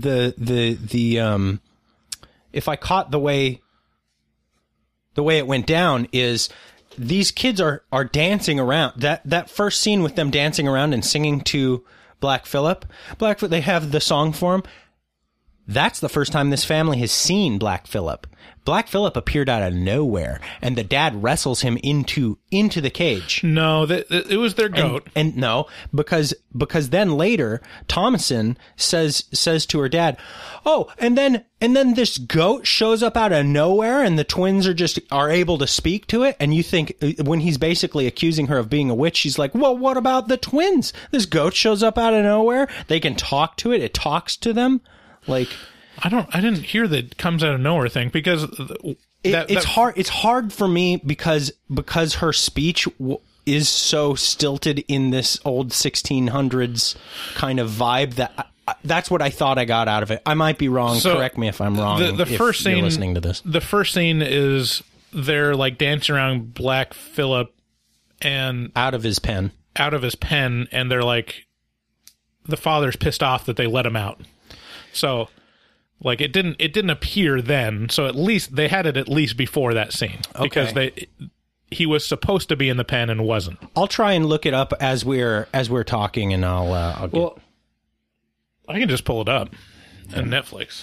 if I caught the way it went down, is these kids are dancing around. That first scene with them dancing around and singing to Black Phillip, they have the song for him. That's the first time this family has seen Black Phillip. Black Phillip appeared out of nowhere, and the dad wrestles him into the cage. No, it was their goat. And no, because then later Thomasin says to her dad, "Oh, and then this goat shows up out of nowhere, and the twins are able to speak to it." And you think, when he's basically accusing her of being a witch, she's like, "Well, what about the twins? This goat shows up out of nowhere. They can talk to it. It talks to them." Like, I didn't hear the comes out of nowhere thing, because it's hard for me because her speech is so stilted in this old 1600s kind of vibe that that's what I thought I got out of it. I might be wrong. So correct me if I'm wrong. The first scene, you're listening to this. The first scene is they're like dancing around Black Phillip and out of his pen, and they're like, the father's pissed off that they let him out. So, like, it didn't appear then. So at least they had it at least before that scene, because he was supposed to be in the pen and wasn't. I'll try and look it up as we're talking, and I'll get... Well, I can just pull it up on Netflix.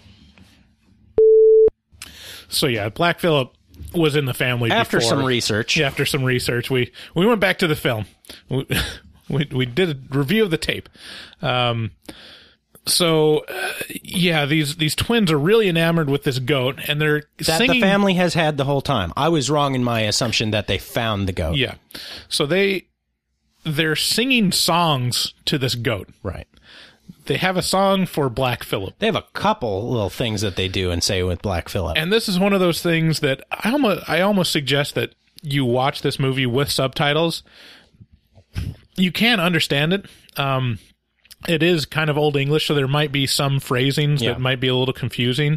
So yeah, Black Phillip was in the family after before. some research. Yeah, after some research, we went back to the film. We did a review of the tape. So, these twins are really enamored with this goat, and they're singing. The family has had the whole time. I was wrong in my assumption that they found the goat. Yeah. So they're singing songs to this goat. Right. They have a song for Black Phillip. They have a couple little things that they do and say with Black Phillip. And this is one of those things that I almost suggest that you watch this movie with subtitles. You can understand it. It is kind of Old English, so there might be some phrasings that might be a little confusing.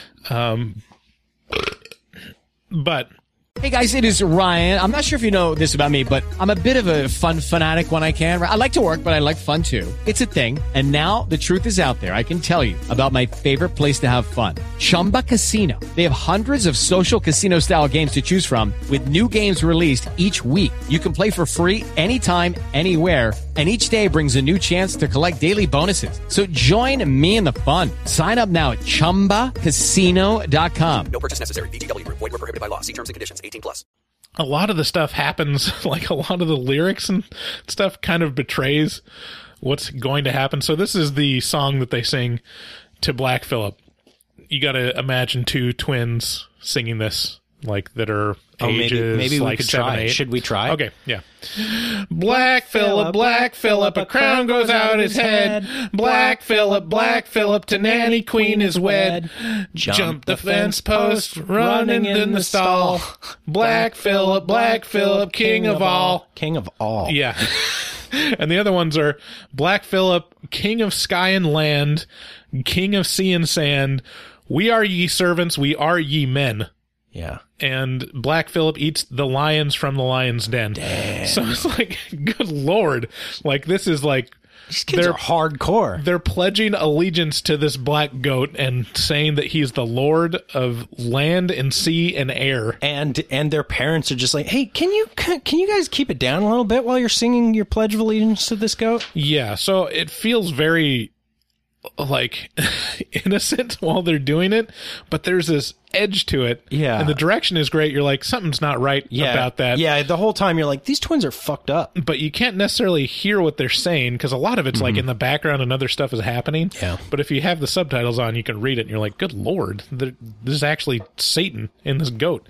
But... Hey guys, it is Ryan. I'm not sure if you know this about me, but I'm a bit of a fun fanatic when I can. I like to work, but I like fun too. It's a thing. And now the truth is out there. I can tell you about my favorite place to have fun. Chumba Casino. They have hundreds of social casino style games to choose from, with new games released each week. You can play for free anytime, anywhere. And each day brings a new chance to collect daily bonuses. So join me in the fun. Sign up now at ChumbaCasino.com. No purchase necessary. VGW Group. Void where prohibited by law. See terms and conditions. 18+. A lot of the stuff happens, like a lot of the lyrics and stuff kind of betrays what's going to happen. So this is the song that they sing to Black Phillip. You got to imagine two twins singing this, like, that are ages maybe like we could 7, try. 8. Should we try? Okay, yeah. Black Phillip, a crown goes out his head. Black Phillip, to Nanny Queen is wed. Jump the fence post, running in the stall. Black Phillip, king of all. King of all. Yeah. And the other ones are Black Phillip, king of sky and land, king of sea and sand. We are ye servants, we are ye men. Yeah. And Black Phillip eats the lions from the lion's den. Damn. So it's like, good Lord. Like, this is like These kids are hardcore. They're pledging allegiance to this black goat and saying that he's the lord of land and sea and air. And their parents are just like, hey, can you guys keep it down a little bit while you're singing your Pledge of Allegiance to this goat? Yeah, so it feels very like innocent while they're doing it, but there's this edge to it. Yeah. And the direction is great. You're like, something's not right about that. Yeah, the whole time you're like, these twins are fucked up. But you can't necessarily hear what they're saying because a lot of it's like in the background and other stuff is happening. Yeah. But if you have the subtitles on, you can read it and you're like, good Lord, this is actually Satan in this goat.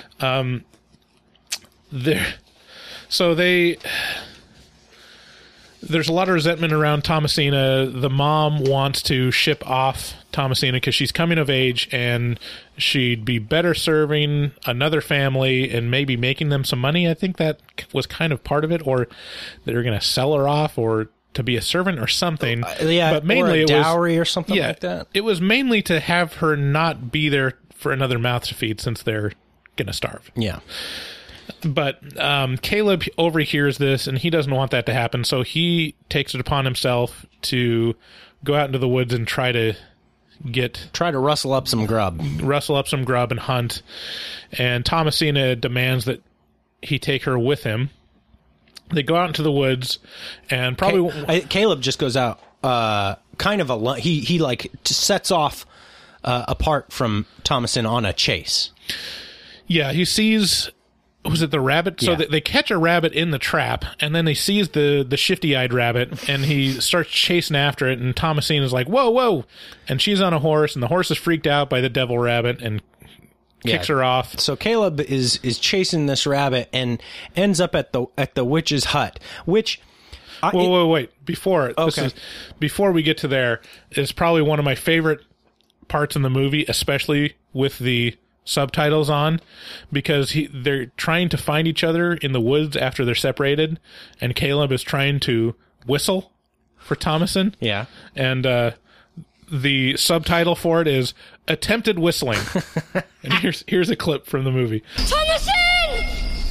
There's a lot of resentment around Thomasina. The mom wants to ship off Thomasina because she's coming of age and she'd be better serving another family and maybe making them some money. I think that was kind of part of it, or they're going to sell her off or to be a servant or something. But mainly or a dowry or something like that. It was mainly to have her not be there for another mouth to feed since they're going to starve. Yeah. But Caleb overhears this, and he doesn't want that to happen, so he takes it upon himself to go out into the woods and try to rustle up some grub. And hunt. And Thomasina demands that he take her with him. They go out into the woods, and probably... Caleb just goes out kind of alone. He like sets off apart from Thomasin on a chase. Yeah, he sees... Was it the rabbit? So they catch a rabbit in the trap, and then he sees the shifty-eyed rabbit, and he starts chasing after it, and Thomasine is like, whoa, whoa! And she's on a horse, and the horse is freaked out by the devil rabbit and kicks her off. So Caleb is chasing this rabbit and ends up at the witch's hut, which... Wait. Before we get to there, is probably one of my favorite parts in the movie, especially with the subtitles on, because they're trying to find each other in the woods after they're separated, and Caleb is trying to whistle for Thomasin. Yeah. And the subtitle for it is attempted whistling. And here's a clip from the movie. Thomasin!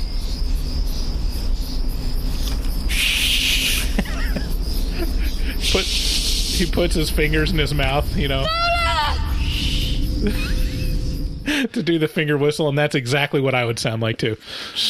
He puts his fingers in his mouth, you know. To do the finger whistle, and that's exactly what I would sound like too.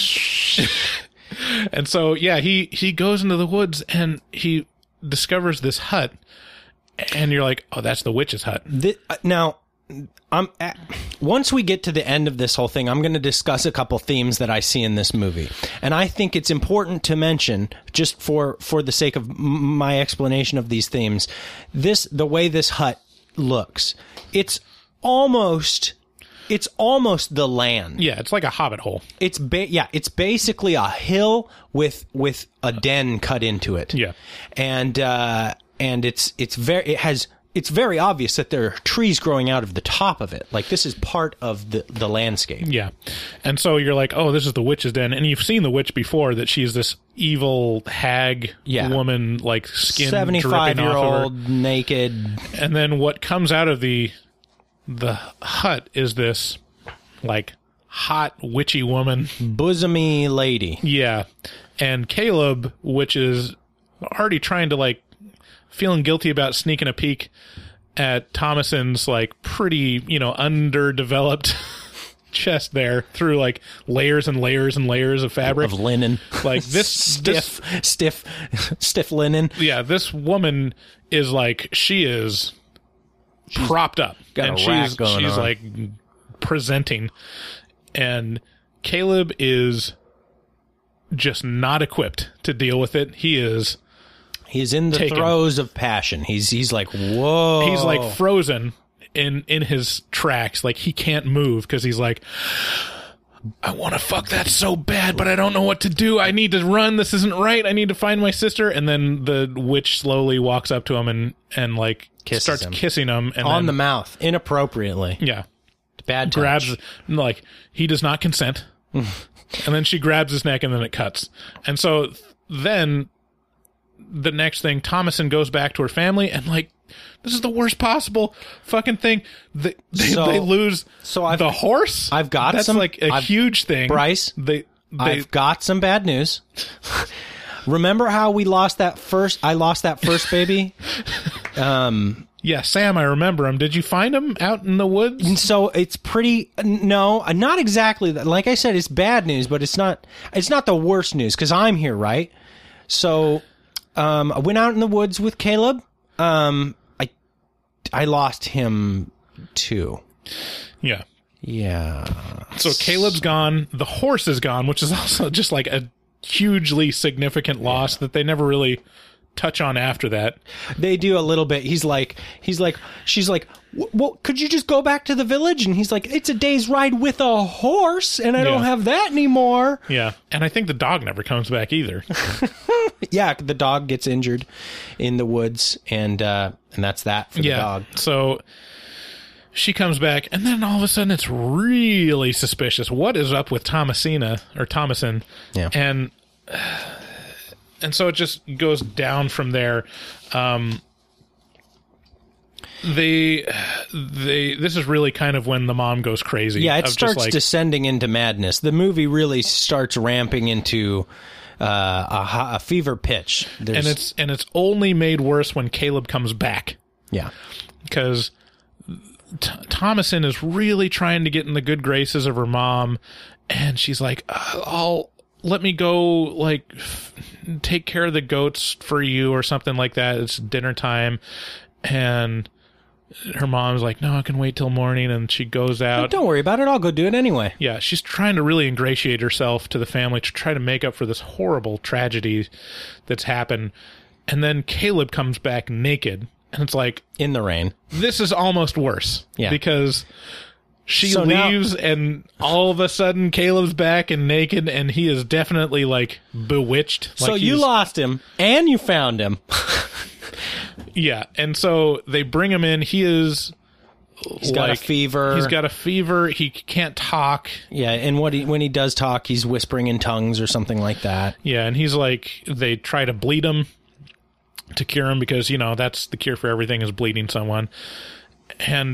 And so he goes into the woods and he discovers this hut, and you're like, oh, that's the witch's hut. Now once we get to the end of this whole thing, I'm going to discuss a couple themes that I see in this movie, and I think it's important to mention, just for the sake of my explanation of these themes, the way this hut looks. It's almost the land. Yeah, it's like a hobbit hole. It's basically a hill with a den cut into it. Yeah, and it's very obvious that there are trees growing out of the top of it. Like, this is part of the landscape. Yeah, and so you're like, oh, this is the witch's den, and you've seen the witch before. That she's this evil hag woman, like skin 75-year-old naked, and then what comes out of the hut is this like hot witchy woman, bosomy lady. Yeah. And Caleb, which is already trying to like feeling guilty about sneaking a peek at Thomasin's like pretty, underdeveloped chest there through like layers and layers and layers of fabric, of linen, like this stiff linen. Yeah, this woman is like, she's propped up, got and a rack going she's on. Like presenting, and Caleb is just not equipped to deal with it. He's in the throes of passion. He's like, whoa. He's like frozen in his tracks, like he can't move because he's like, I want to fuck that so bad, but I don't know what to do. I need to run. This isn't right. I need to find my sister. And then the witch slowly walks up to him and like starts kissing him and on the mouth inappropriately. Yeah, bad touch. Grabs, like, he does not consent. And then she grabs his neck and then it cuts. And so then the next thing, Thomasin goes back to her family and like, this is the worst possible fucking thing. They lose the horse. That's like a huge thing, Bryce. I've got some bad news. Remember how we lost that first? I lost that first baby. Yeah, Sam, I remember him. Did you find him out in the woods? And so it's pretty. No, not exactly. Like I said, it's bad news, but it's not the worst news because I'm here, right? So I went out in the woods with Caleb. I lost him too. Yeah. Yeah. So Caleb's gone. The horse is gone, which is also just like a hugely significant loss that they never really touch on after that. They do a little bit. She's like, well, could you just go back to the village? And he's like, it's a day's ride with a horse, and I don't have that anymore. Yeah, and I think the dog never comes back either. Yeah, the dog gets injured in the woods, and that's that for the dog. So she comes back, and then all of a sudden it's really suspicious. What is up with Thomasin? Yeah. And so it just goes down from there. This is really kind of when the mom goes crazy. Yeah, it starts descending into madness. The movie really starts ramping into a fever pitch. And it's only made worse when Caleb comes back. Yeah, because Thomasin is really trying to get in the good graces of her mom, and she's like, let me go, like, take care of the goats for you or something like that. It's dinner time. And her mom's like, no, I can wait till morning. And she goes out. Oh, don't worry about it. I'll go do it anyway. Yeah, she's trying to really ingratiate herself to the family to try to make up for this horrible tragedy that's happened. And then Caleb comes back naked. And it's like, in the rain. This is almost worse. Yeah. Because she leaves, and all of a sudden Caleb's back and naked, and he is definitely, like, bewitched. So you lost him, and you found him. Yeah, and so they bring him in. He's got a fever. He's got a fever. He can't talk. Yeah, and when he does talk, he's whispering in tongues or something like that. Yeah, and he's like, they try to bleed him to cure him because, that's the cure for everything is bleeding someone. And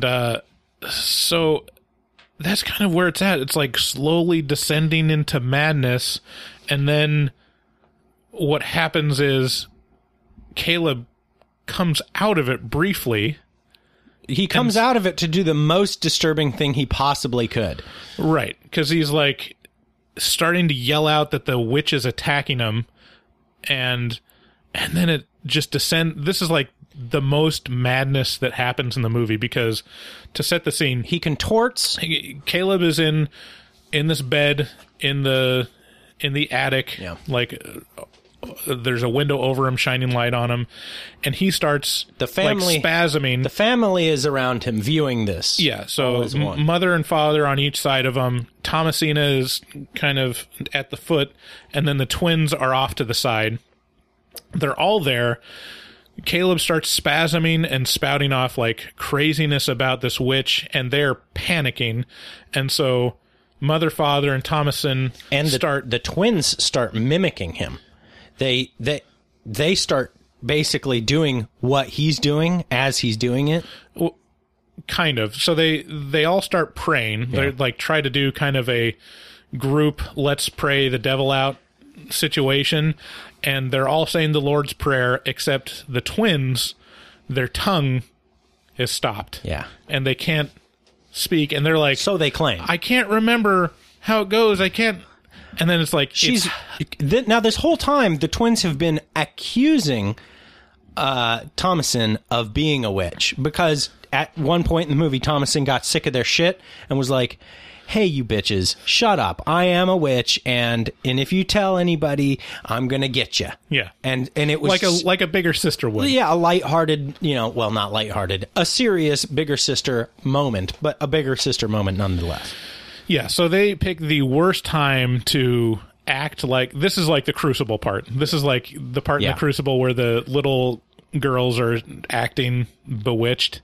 so that's kind of where it's at. It's like slowly descending into madness. And then what happens is Caleb comes out of it briefly. He comes out of it to do the most disturbing thing he possibly could. Right. Because he's like starting to yell out that the witch is attacking him. And then it just descends. This is like the most madness that happens in the movie, because to set the scene, he contorts. Caleb is in this bed in the attic. Yeah. Like there's a window over him, shining light on him, and he starts spasming. The family is around him viewing this. Yeah. So mother and father on each side of him. Thomasina is kind of at the foot, and then the twins are off to the side. They're all there. Caleb starts spasming and spouting off like craziness about this witch, and they're panicking. And so mother, father, and Thomasin and the twins start mimicking him. They start basically doing what he's doing as he's doing it. Well, kind of. So they all start praying. Yeah. They like try to do kind of a group let's pray the devil out situation, and they're all saying the Lord's Prayer, except the twins, their tongue is stopped. Yeah. And they can't speak, and they're like, so they claim, I can't remember how it goes, I can't. And then it's like, now this whole time the twins have been accusing Thomasin of being a witch, because at one point in the movie Thomasin got sick of their shit and was like, hey, you bitches, shut up. I am a witch, and if you tell anybody, I'm going to get you. Yeah. And it was like a bigger sister would. Yeah, a lighthearted, well, not lighthearted, a serious bigger sister moment, but a bigger sister moment nonetheless. Yeah, so they pick the worst time to act like, this is like the Crucible part. This is like the part in the Crucible where the little girls are acting bewitched.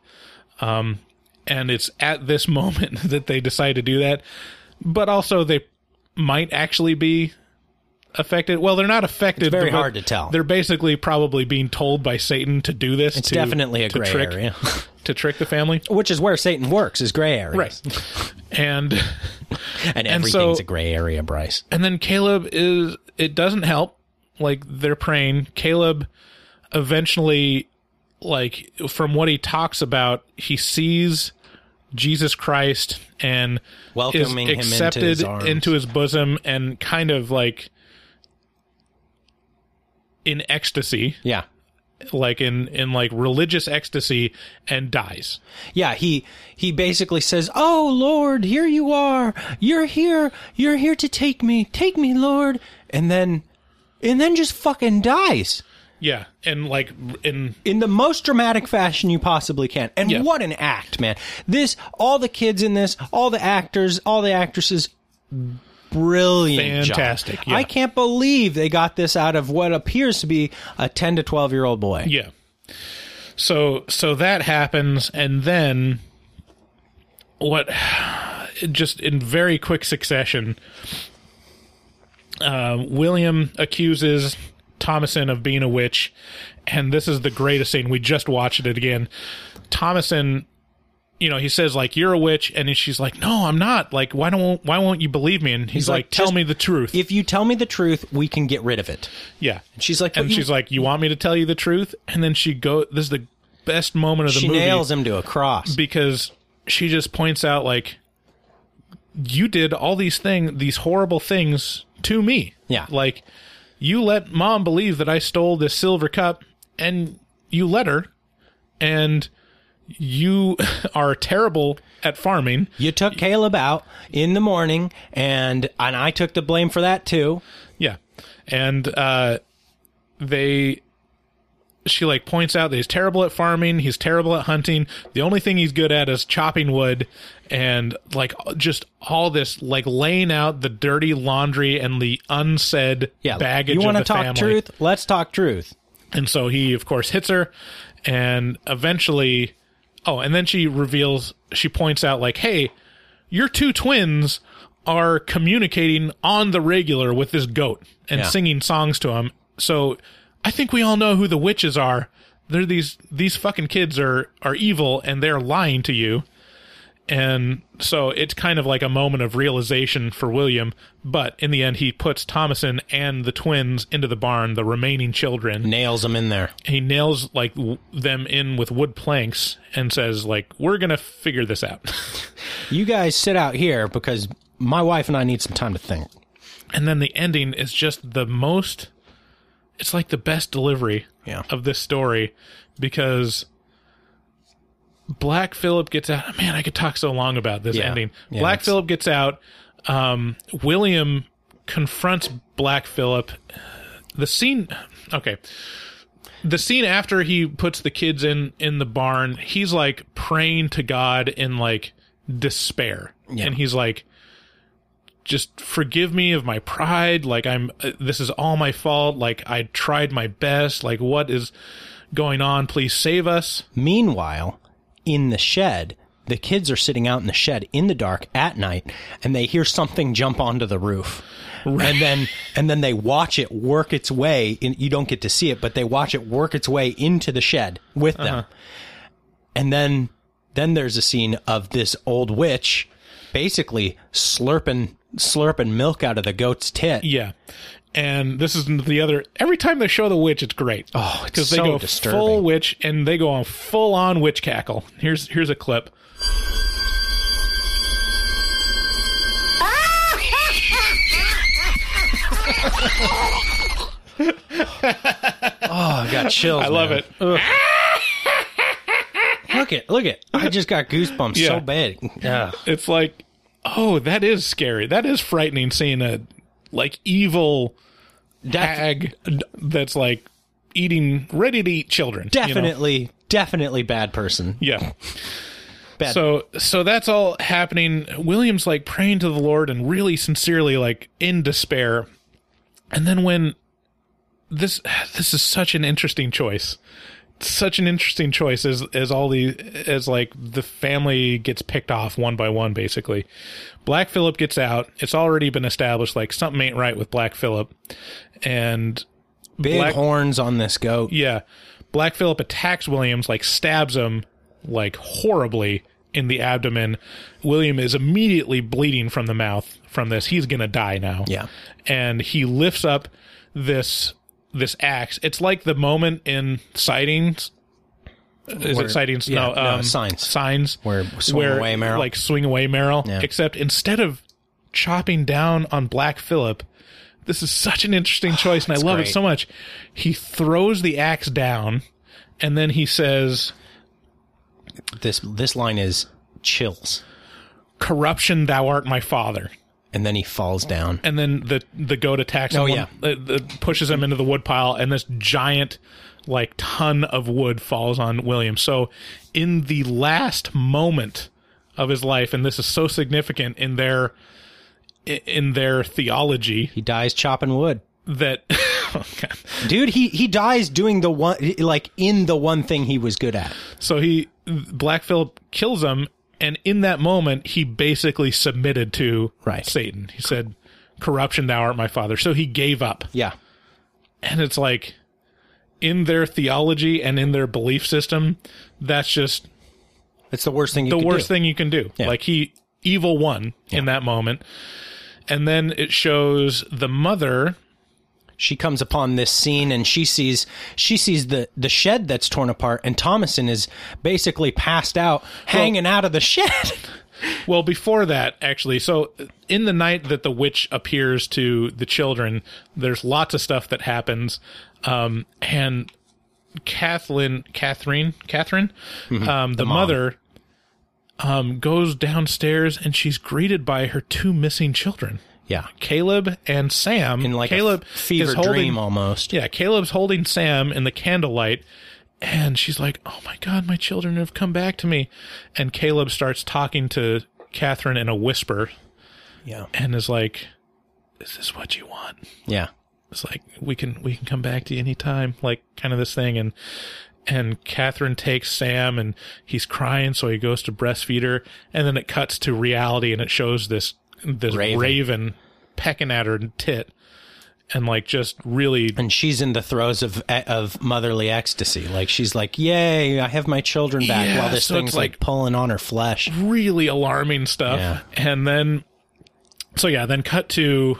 And it's at this moment that they decide to do that. But also they might actually be affected. Well, they're not affected. It's very hard to tell. They're basically probably being told by Satan to do this. It's definitely a gray area. To trick the family. Which is where Satan works, is gray areas. Right. And everything's a gray area, Bryce. And then Caleb it doesn't help. like, they're praying. Caleb eventually, like, from what he talks about, he sees Jesus Christ and welcoming is him accepted into his bosom and kind of like in ecstasy. Yeah. Like in like religious ecstasy, and dies. Yeah, he basically says, "Oh Lord, here you are. You're here to take me, Lord." And then just fucking dies. Yeah, and like in the most dramatic fashion you possibly can. And what an act, man. All the kids in this, all the actors, all the actresses, brilliant fantastic job. Yeah. I can't believe they got this out of what appears to be a 10 to 12-year-old boy. Yeah. So that happens, and then just in very quick succession, William accuses Thomasin of being a witch, and this is the greatest scene. We just watched it again. Thomasin, he says, like, "You're a witch," and she's like, "No, I'm not. Like, why won't you believe me?" And he's like, "Tell me the truth. If you tell me the truth, we can get rid of it." Yeah. And she's like, "You want me to tell you the truth?" And then this is the best moment of the movie. She nails him to a cross. Because she just points out, like, you did all these horrible things to me. Yeah. Like, you let Mom believe that I stole this silver cup, and you let her, and you are terrible at farming. You took Caleb out in the morning, and I took the blame for that too. Yeah. And she like points out that he's terrible at farming, he's terrible at hunting. The only thing he's good at is chopping wood, and like just all this like laying out the dirty laundry and the unsaid baggage of the family. You want to talk truth? Let's talk truth. And so he, of course, hits her, and eventually... Oh, and then she points out, like, "Hey, your two twins are communicating on the regular with this goat and singing songs to him. So I think we all know who the witches are. They're these fucking kids are evil, and they're lying to you." And so it's kind of like a moment of realization for William, but in the end he puts Thomasin and the twins into the barn, the remaining children. Nails them in there. He nails like them in with wood planks and says, like, "We're going to figure this out. You guys sit out here because my wife and I need some time to think." And then the ending is just it's like the best delivery of this story, because Black Phillip gets out. Man, I could talk so long about this ending. Black Phillip gets out. William confronts Black Phillip. The scene after he puts the kids in the barn, he's like praying to God in like despair. Yeah. And he's like, "Just forgive me of my pride. Like, this is all my fault. Like, I tried my best. Like, what is going on? Please save us." Meanwhile, in the shed, the kids are sitting out in the shed in the dark at night, and they hear something jump onto the roof. Right. And then they watch it work its way in. You don't get to see it, but they watch it work its way into the shed with them. And then there's a scene of this old witch basically slurping milk out of the goat's tit. Yeah. And this is the other... Every time they show the witch, it's great. Oh, it's so because they go disturbing. Full witch, and they go on full-on witch cackle. Here's a clip. Oh, I got chills. I love it. Look it. I just got goosebumps so bad. Yeah. It's like, oh, that is scary. That is frightening, seeing a like evil hag that's like ready to eat children. Definitely bad person. Yeah. Bad. So that's all happening. William's like praying to the Lord and really sincerely like in despair. And then when this is such an interesting choice. Such an interesting choice as like the family gets picked off one by one, basically. Black Phillip gets out. It's already been established like something ain't right with Black Phillip, and big horns on this goat. Yeah, Black Phillip attacks Williams, like stabs him like horribly in the abdomen. William is immediately bleeding from the mouth from this. He's gonna die now. Yeah, and he lifts up this this axe. It's like the moment in Sightings. Is it Sightings? Yeah, no, Signs. Signs. Where Swing Away Meryl. Like Swing Away Meryl. Yeah. Except instead of chopping down on Black Phillip, this is such an interesting choice, and I love it so much. He throws the axe down, and then he says... This line is chills. Corruption, thou art my father. And then he falls down. And then the goat attacks him. Pushes him into the woodpile, and this giant, like, ton of wood falls on William. So in the last moment of his life, and this is so significant in their theology, he dies chopping wood. That oh God. Dude, he dies doing the one, like, in the one thing he was good at. So Black Phillip kills him, and in that moment he basically submitted to Satan. He said, corruption, thou art my father. So he gave up. Yeah. And it's like, in their theology and in their belief system, that's just... It's the worst thing you can do. Yeah. Like, evil won in that moment. And then it shows the mother... She comes upon this scene, and she sees the shed that's torn apart, and Thomasin is basically passed out, hanging out of the shed. Well, before that, actually, so in the night that the witch appears to the children, there's lots of stuff that happens, and Catherine, the mother, goes downstairs, and she's greeted by her two missing children. Yeah. Caleb and Sam. In like Caleb a fever dream almost. Yeah, Caleb's holding Sam in the candlelight, and she's like, oh my God, my children have come back to me. And Caleb starts talking to Catherine in a whisper. Yeah. And is like, is this what you want? Yeah. It's like, we can come back to you anytime, like kind of this thing. And Catherine takes Sam, and he's crying, so he goes to breastfeed her, and then it cuts to reality, and it shows this raven pecking at her tit, and like just really, and she's in the throes of motherly ecstasy. Like, she's like, yay, I have my children back, while this thing's like pulling on her flesh. Really alarming stuff. Yeah. And then then cut to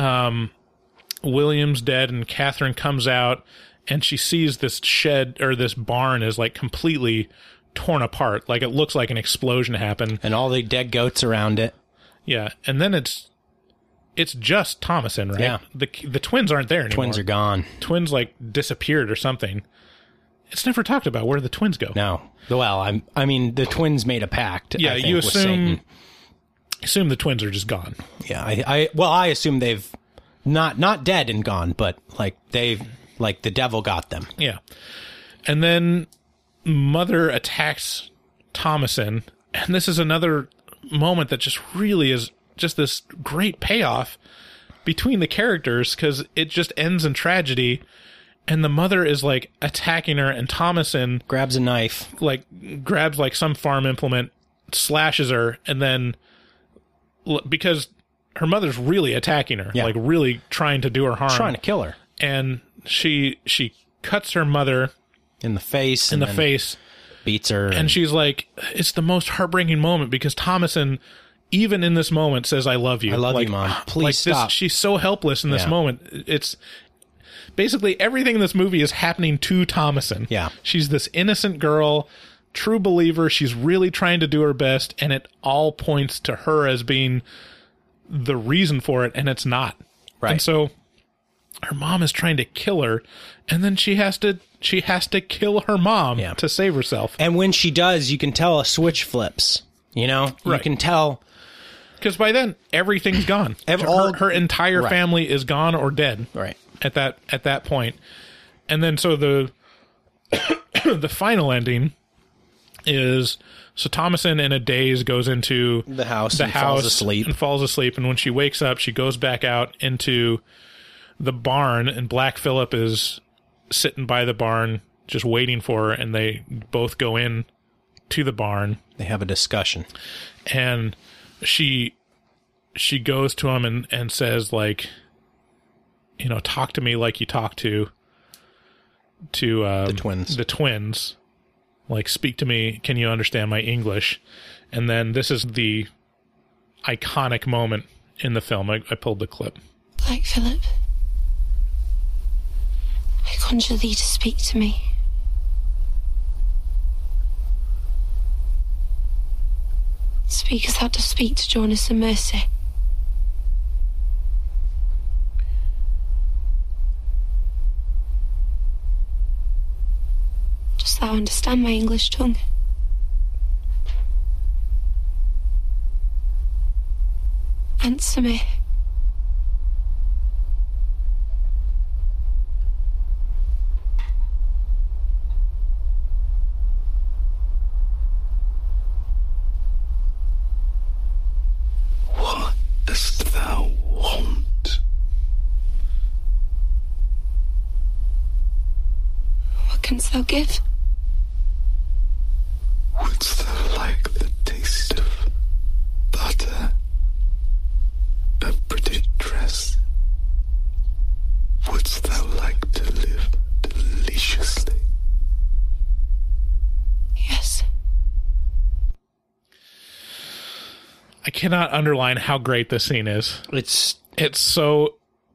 William's dead, and Catherine comes out, and she sees this shed, or this barn, is like completely torn apart. Like, it looks like an explosion happened, and all the dead goats around it. Yeah, and then it's just Thomasin, right? Yeah. The twins aren't there anymore. Twins are gone. Twins, like, disappeared or something. It's never talked about where the twins go. No. Well, I mean, the twins made a pact. Yeah, I think, you with Satan. assume the twins are just gone. Yeah, I assume they've not dead and gone, but like the devil got them. Yeah. And then Mother attacks Thomasin, and this is another moment that just really is just this great payoff between the characters, because it just ends in tragedy, and the mother is like attacking her, and Thomasin grabs a knife, like grabs like some farm implement, slashes her, and then because her mother's really attacking her, like really trying to do her harm, trying to kill her, and she cuts her mother in the face, beats her, and she's like, it's the most heartbreaking moment, because Thomasin, even in this moment, says, I love you. I love you, Mom. Please stop. She's so helpless in this moment. It's basically everything in this movie is happening to Thomasin. Yeah. She's this innocent girl, true believer. She's really trying to do her best, and it all points to her as being the reason for it, and it's not. Right. And so her mom is trying to kill her, and then she has to kill her mom to save herself. And when she does, you can tell a switch flips. You know, you can tell, because by then everything's gone. Her entire family is gone or dead. Right. At that point, and then so the the final ending is, so Thomasin in a daze goes into the house and falls asleep. And when she wakes up, she goes back out into the barn, and Black Phillip is sitting by the barn just waiting for her, and they both go in to the barn. They have a discussion, and she goes to him and says, like, you know, talk to me like you talk to the twins. Like, speak to me. Can you understand my English? And then this is the iconic moment in the film. I pulled the clip. Black Phillip, conjure thee to speak to me. Speak as thou dost speak to Jonas and Mercy. Dost thou understand my English tongue? Answer me. What dost thou want? What canst thou give? Wouldst thou like the taste of butter? A pretty dress? Wouldst thou like to live deliciously? Yes. I cannot underline how great this scene is. It's so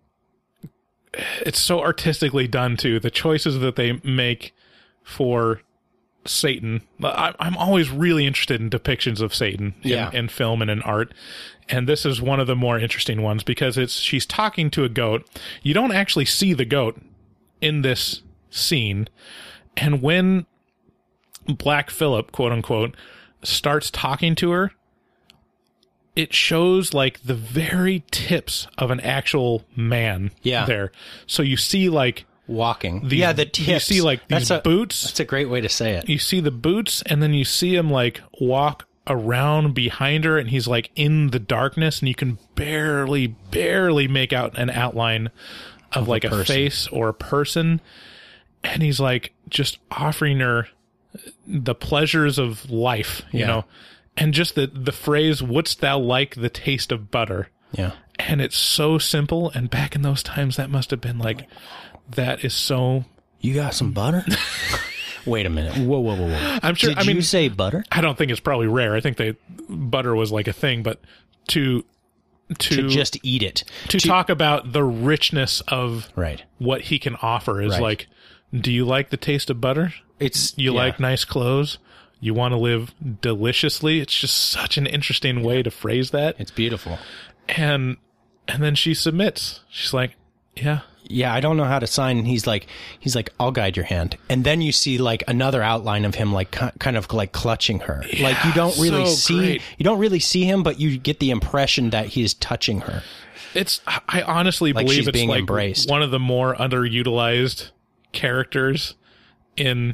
artistically done too. The choices that they make for Satan. I'm always really interested in depictions of Satan in film and in art. And this is one of the more interesting ones because she's talking to a goat. You don't actually see the goat in this scene. And when Black Phillip, quote unquote, starts talking to her, it shows like the very tips of an actual man there. So you see like walking. The tips. You see like these boots. That's a great way to say it. You see the boots and then you see him like walk around behind her and he's like in the darkness and you can barely make out an outline of like a face or a person. And he's like just offering her the pleasures of life, you know, and just the phrase, wouldst thou like the taste of butter? Yeah. And it's so simple. And back in those times, that must have been like, that is so. You got some butter? Wait a minute. Whoa. I'm sure. Did you say butter? I don't think it's probably rare. I think butter was like a thing, but to just eat it. To talk about the richness of what he can offer is like, do you like the taste of butter? You like nice clothes? You want to live deliciously? It's just such an interesting way to phrase that. It's beautiful. And then she submits. She's like, yeah. Yeah, I don't know how to sign. And he's like, I'll guide your hand. And then you see like another outline of him, like kind of like clutching her. Yeah, like you don't really you don't really see him, but you get the impression that he is touching her. I honestly like believe she's being like embraced. One of the more underutilized characters in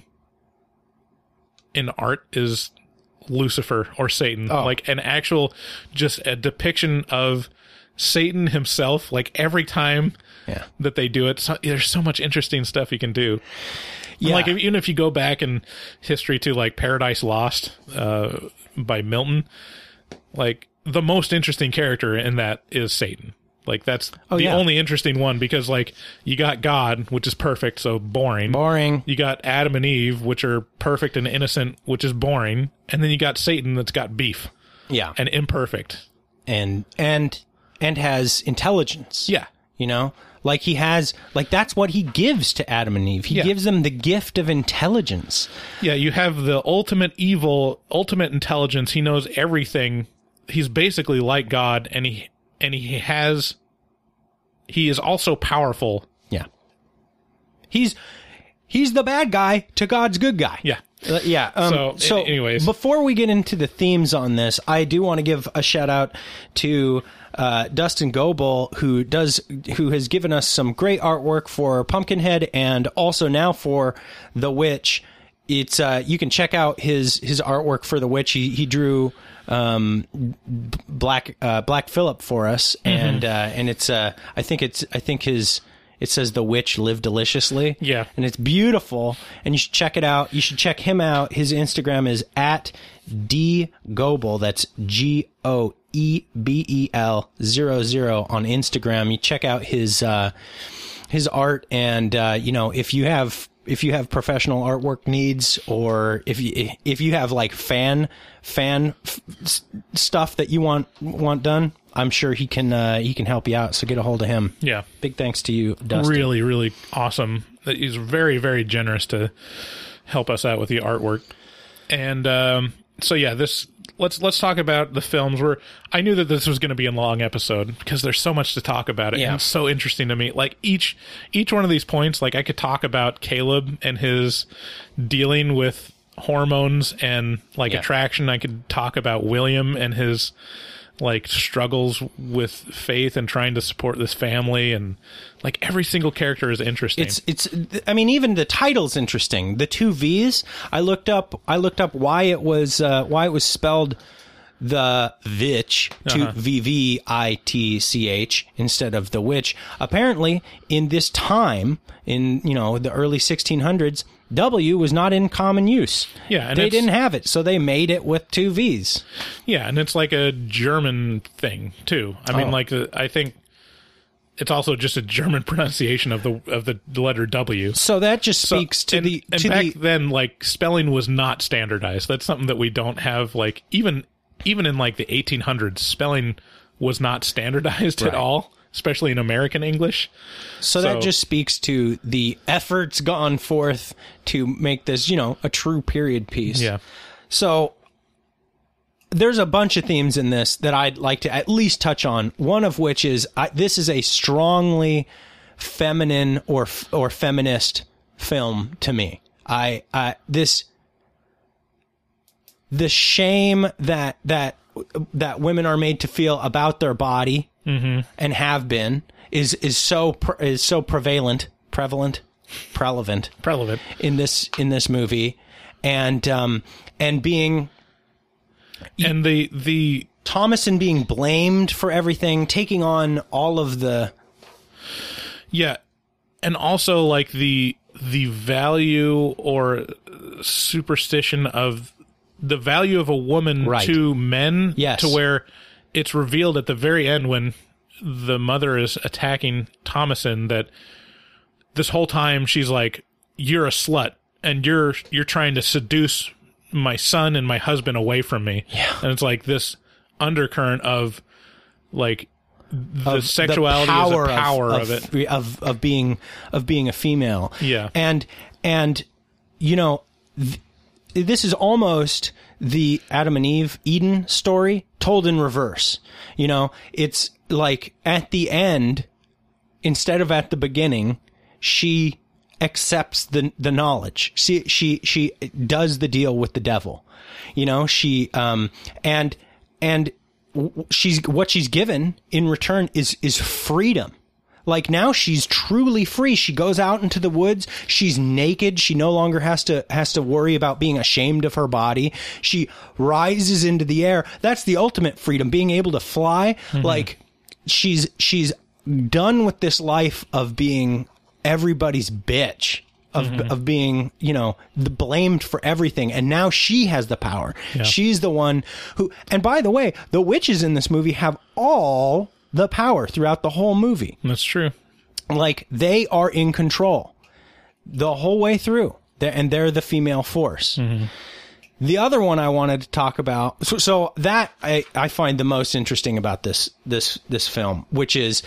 art is Lucifer or Satan. Like an actual, just a depiction of Satan himself. Like every time that they do it, there's so much interesting stuff you can do. Yeah. Like even if you go back in history to like Paradise Lost by Milton, like the most interesting character in that is Satan. Like that's the only interesting one because like you got God, which is perfect, so boring. You got Adam and Eve, which are perfect and innocent, which is boring, and then you got Satan that's got beef. Yeah. And imperfect. And has intelligence. Yeah. You know? Like he has, like that's what he gives to Adam and Eve. He gives them the gift of intelligence. Yeah, you have the ultimate evil, ultimate intelligence. He knows everything. He's basically like God, and he is also powerful. Yeah. He's the bad guy to God's good guy. Yeah. So anyways, before we get into the themes on this, I do want to give a shout out to Dustin Goebel, who has given us some great artwork for Pumpkinhead and also now for The Witch. It's you can check out his artwork for The Witch. He drew Black Phillip for us, and it's I think it says The Witch Live Deliciously. Yeah. And it's beautiful, and you should check it out. You should check him out. His Instagram is @dgoebel. That's GOEBEL 00 on Instagram. You check out his art, and if you have professional artwork needs, or if you have like fan stuff that you want done, I'm sure he can help you out. So get a hold of him. Yeah. Big thanks to you, Dustin. Really, really awesome. He's very, very generous to help us out with the artwork. And so yeah, let's talk about the films. I knew that this was going to be a long episode because there's so much to talk about it. Yeah. And it's so interesting to me. Like each one of these points, like I could talk about Caleb and his dealing with hormones and like attraction. I could talk about William and his like struggles with faith and trying to support this family, and like every single character is interesting. I mean, even the title's interesting. The two V's. I looked up why it was spelled the Vitch to VVITCH instead of the witch. Apparently, in this time, in the early 1600s, W was not in common use. Yeah, and they didn't have it, so they made it with two V's. Yeah, and it's like a German thing too. I mean, I think it's also just a German pronunciation of the letter W. So that just speaks to back then, like spelling was not standardized. That's something that we don't have. Like even in like the 1800s, spelling was not standardized at all, especially in American English. So that just speaks to the efforts gone forth to make this, a true period piece. Yeah. So there's a bunch of themes in this that I'd like to at least touch on. One of which is this is a strongly feminine or feminist film to me. The shame that women are made to feel about their body and have been is so prevalent in this movie, and being and the Thomasin being blamed for everything, taking on all of the and also like the value or superstition of the value of a woman to men, to where it's revealed at the very end when the mother is attacking Thomasin that this whole time she's like, "You're a slut and you're trying to seduce my son and my husband away from me." Yeah. And it's like this undercurrent of like the sexuality is a power of it of being a female. Yeah. And this is almost the Adam and Eve Eden story told in reverse. It's like at the end, instead of at the beginning, she accepts the knowledge. She does the deal with the devil. She and what she's given in return is freedom. Like now she's truly free. She goes out into the woods. She's naked. She no longer has to worry about being ashamed of her body. She rises into the air. That's the ultimate freedom, being able to fly. Like she's done with this life of being everybody's bitch, of being, blamed for everything. And now she has the power. Yeah. She's the one who, and by the way, the witches in this movie have all the power throughout the whole movie. That's true. Like they are in control the whole way through, and they're the female force. The other one I wanted to talk about, so that I find the most interesting about this film, which is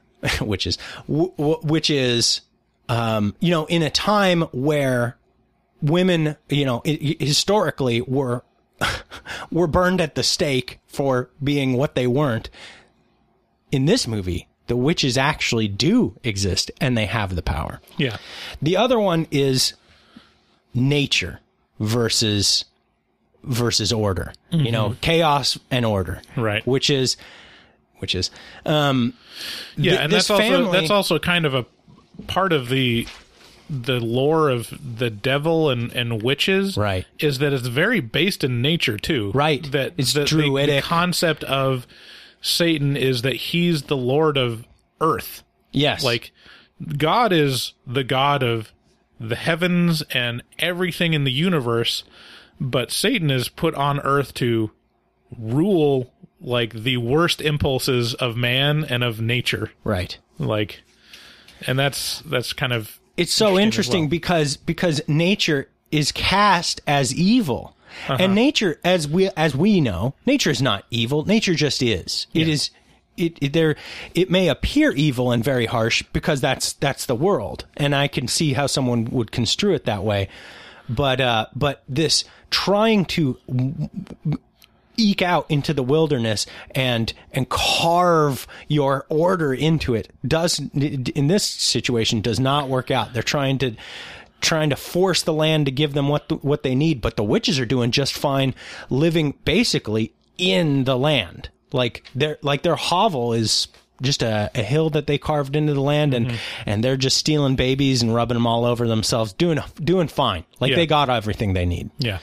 in a time where women, historically were burned at the stake for being what they weren't. In this movie, the witches actually do exist and they have the power. Yeah. The other one is nature versus order. Chaos and order. Right. Which is and that's also kind of a part of the lore of the devil and witches, right? Is that it's very based in nature too, right? That it's druidic. The concept of Satan is that he's the lord of earth. Yes, like God is the god of the heavens and everything in the universe, but Satan is put on earth to rule like the worst impulses of man and of nature, right? Like, and that's kind of, it's so interesting because nature is cast as evil. And nature, as we know, nature is not evil. Nature just is. Yeah. it may appear evil and very harsh because that's the world, and I can see how someone would construe it that way. But this trying to eke out into the wilderness and carve your order into it in this situation does not work out. They're trying to force the land to give them what they need, but the witches are doing just fine living basically in the land. Like their hovel is just a hill that they carved into the land, and they're just stealing babies and rubbing them all over themselves, doing fine. Like they got everything they need. Yeah.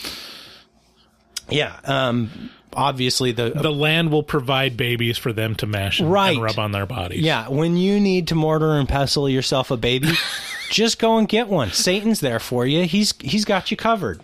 Yeah. Obviously the land will provide babies for them to mash and rub on their bodies. Yeah. When you need to mortar and pestle yourself a baby, just go and get one. Satan's there for you. He's got you covered.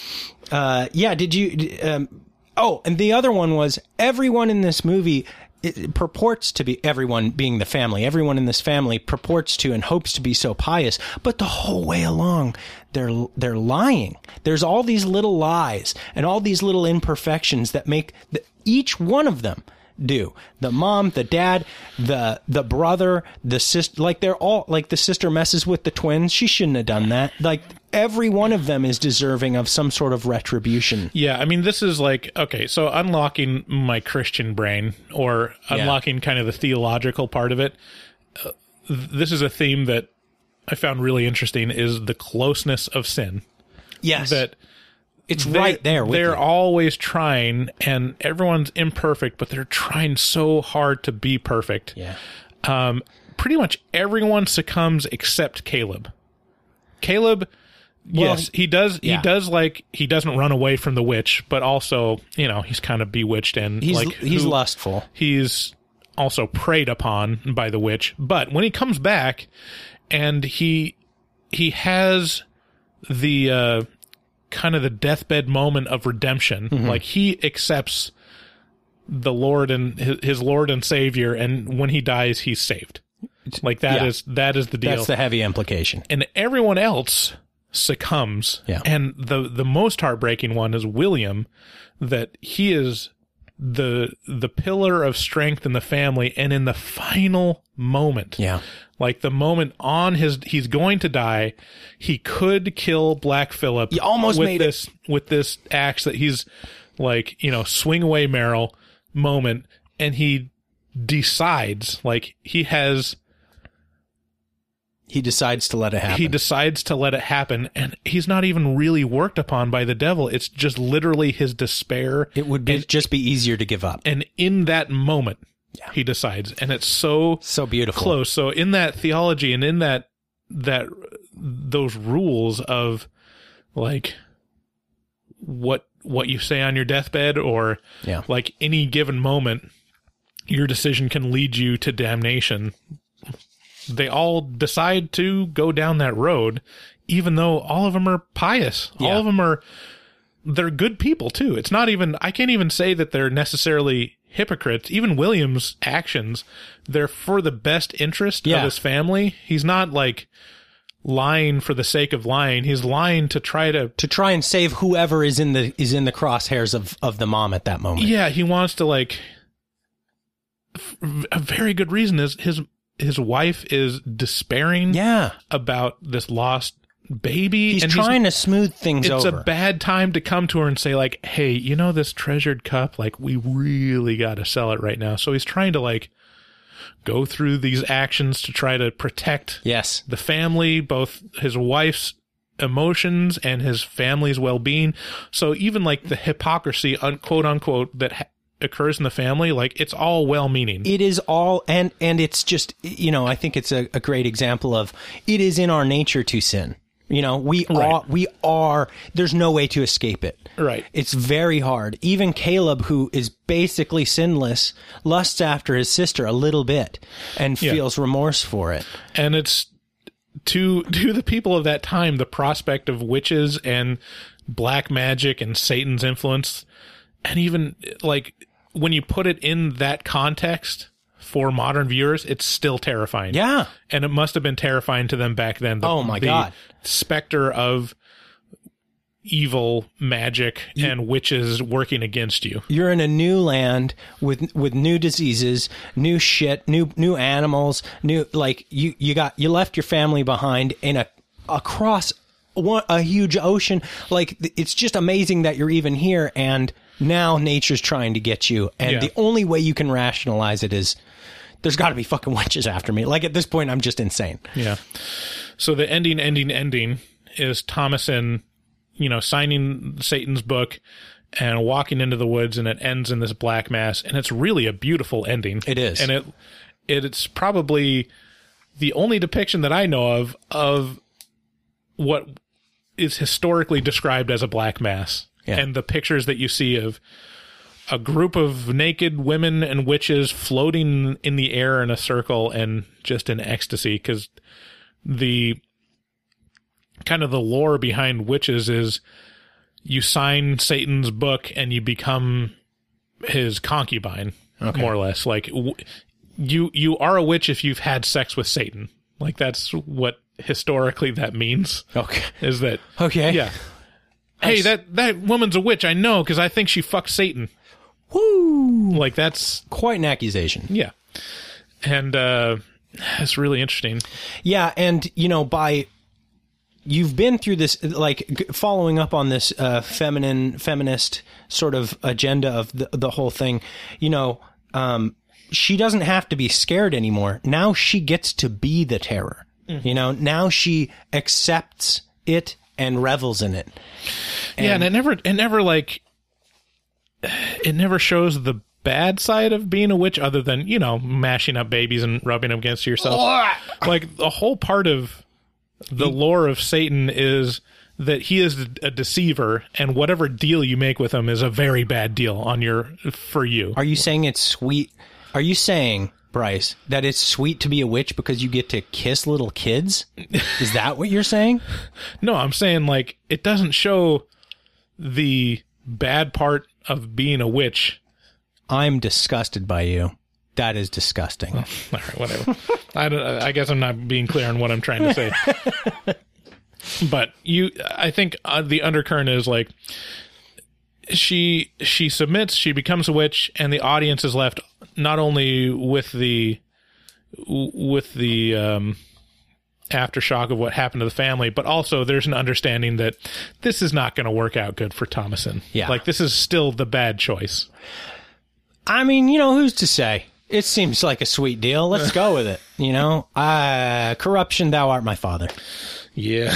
Did you, and the other one was everyone in this movie, it purports to be, everyone being the family, everyone in this family purports to and hopes to be so pious, but the whole way along, they're lying. There's all these little lies and all these little imperfections that make each one of them do. The mom, the dad, the brother, the sister, like they're all, like the sister messes with the twins. She shouldn't have done that. Like every one of them is deserving of some sort of retribution. Yeah, I mean, this is like, okay, so unlocking my Christian brain or unlocking kind of the theological part of it. This is a theme that I found really interesting, is the closeness of sin. Yes. That it's right there with they're you. always trying, and everyone's imperfect, but they're trying so hard to be perfect. Yeah. Pretty much everyone succumbs except Caleb. Caleb, yes, he does. Yeah. He doesn't run away from the witch, but also, he's kind of bewitched and he's lustful. He's also preyed upon by the witch. But when he comes back, and he has the kind of the deathbed moment of redemption, like he accepts the Lord and his Lord and Savior, and when he dies, he's saved. Like that is the deal. That's the heavy implication. And everyone else succumbs. Yeah. And the most heartbreaking one is William, that he is the pillar of strength in the family, and in the final moment. Yeah. Like the moment he's going to die, he could kill Black Phillip. He almost with made this with this axe that he's like, swing away Meryl moment, and he decides, like he decides to let it happen. He decides to let it happen, and he's not even really worked upon by the devil. It's just literally his despair. It would just be easier to give up. And in that moment, he decides, and it's so beautiful, close. So in that theology and in that those rules of like what you say on your deathbed, or like any given moment, your decision can lead you to damnation. They all decide to go down that road, even though all of them are pious. Yeah. All of them they're good people too. It's not even, I can't even say that they're necessarily hypocrites. Even William's actions, they're for the best interest of his family. He's not like lying for the sake of lying. He's lying to try and save whoever is in the crosshairs of the mom at that moment. Yeah, he wants to, like, a very good reason is his wife is despairing about this lost baby. He's trying to smooth things over. It's a bad time to come to her and say, like, hey, this treasured cup, like, we really got to sell it right now. So he's trying to, like, go through these actions to try to protect the family, both his wife's emotions and his family's well-being. So even, like, the hypocrisy, quote unquote, that occurs in the family, like, it's all well-meaning. It is all, and it's just, I think it's a great example of, it is in our nature to sin. We are, there's no way to escape it. Right. It's very hard. Even Caleb, who is basically sinless, lusts after his sister a little bit and feels remorse for it. And it's to the people of that time, the prospect of witches and black magic and Satan's influence, and even, like, when you put it in that context for modern viewers, it's still terrifying. Yeah. And it must have been terrifying to them back then. Oh my God. Specter of, evil magic and witches working against you. You're in a new land with new diseases, new shit, new animals, new, like, you left your family behind in across a huge ocean. Like, it's just amazing that you're even here, and now nature's trying to get you, and the only way you can rationalize it is there's got to be fucking witches after me. Like, at this point, I'm just insane. Yeah. So the ending is Thomasin, signing Satan's book and walking into the woods, and it ends in this black mass, and it's really a beautiful ending. It is. And it's probably the only depiction that I know of what is historically described as a black mass. Yeah. And the pictures that you see of a group of naked women and witches floating in the air in a circle and just in ecstasy, because the kind of the lore behind witches is you sign Satan's book and you become his concubine, more or less. Like, you are a witch if you've had sex with Satan. Like, that's what historically that means. Okay. Is that... Okay. Yeah. Hey, that woman's a witch, I know, because I think she fucked Satan. Woo! Like, that's... quite an accusation. Yeah. And it's really interesting. Yeah, and, you've been through this, like, following up on this feminist sort of agenda of the whole thing, she doesn't have to be scared anymore. Now she gets to be the terror. Mm-hmm. Now she accepts it and revels in it. And it never shows the bad side of being a witch, other than, mashing up babies and rubbing them against yourself. Like, the whole part of the lore of Satan is that he is a deceiver, and whatever deal you make with him is a very bad deal for you. Are you saying it's sweet? Are you saying, Bryce, that it's sweet to be a witch because you get to kiss little kids? Is that what you're saying? No, I'm saying, like, it doesn't show the bad part of being a witch. I'm disgusted by you. That is disgusting. All right, whatever. I guess I'm not being clear on what I'm trying to say. But I think the undercurrent is, like, she submits, she becomes a witch, and the audience is left not only with the aftershock of what happened to the family, but also there's an understanding that this is not going to work out good for Thomasin. Yeah. Like, this is still the bad choice. I mean, who's to say? It seems like a sweet deal. Let's go with it. Corruption, thou art my father. Yeah.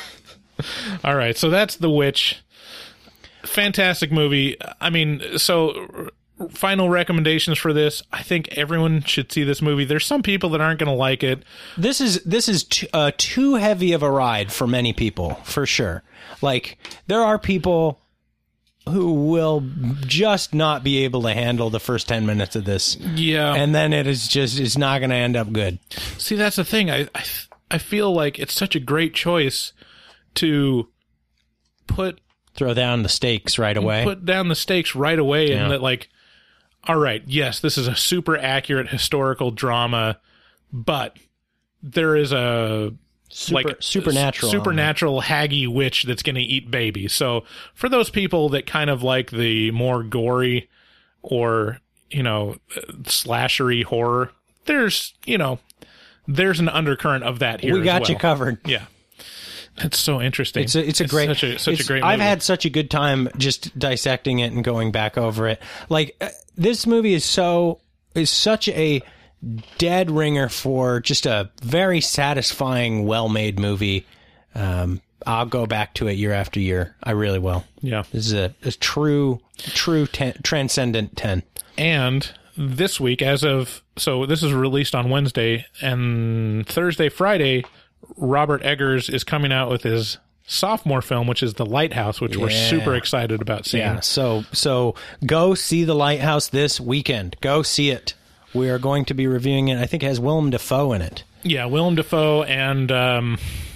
All right. So that's The Witch. Fantastic movie. I mean, so final recommendations for this. I think everyone should see this movie. There's some people that aren't going to like it. This is too heavy of a ride for many people, for sure. Like, there are people who will just not be able to handle the first 10 minutes of this. Yeah. And then it's not going to end up good. See, that's the thing. I feel like it's such a great choice to throw down the stakes right away. Put down the stakes right away. Yeah. And that, like, all right, yes, this is a super accurate historical drama, but there is a supernatural haggy witch that's going to eat babies. So for those people that kind of like the more gory or, slashery horror, there's an undercurrent of that here. We got you covered. Yeah. It's so interesting. It's a great movie. I've had such a good time just dissecting it and going back over it. Like, this movie is such a dead ringer for just a very satisfying, well-made movie. I'll go back to it year after year. I really will. Yeah. This is a true transcendent 10. And this week, so this is released on Wednesday, and Thursday, Friday, Robert Eggers is coming out with his sophomore film, which is The Lighthouse, which we're super excited about seeing. Yeah, so go see The Lighthouse this weekend. Go see it. We are going to be reviewing it. I think it has Willem Dafoe in it. Yeah, Willem Dafoe and the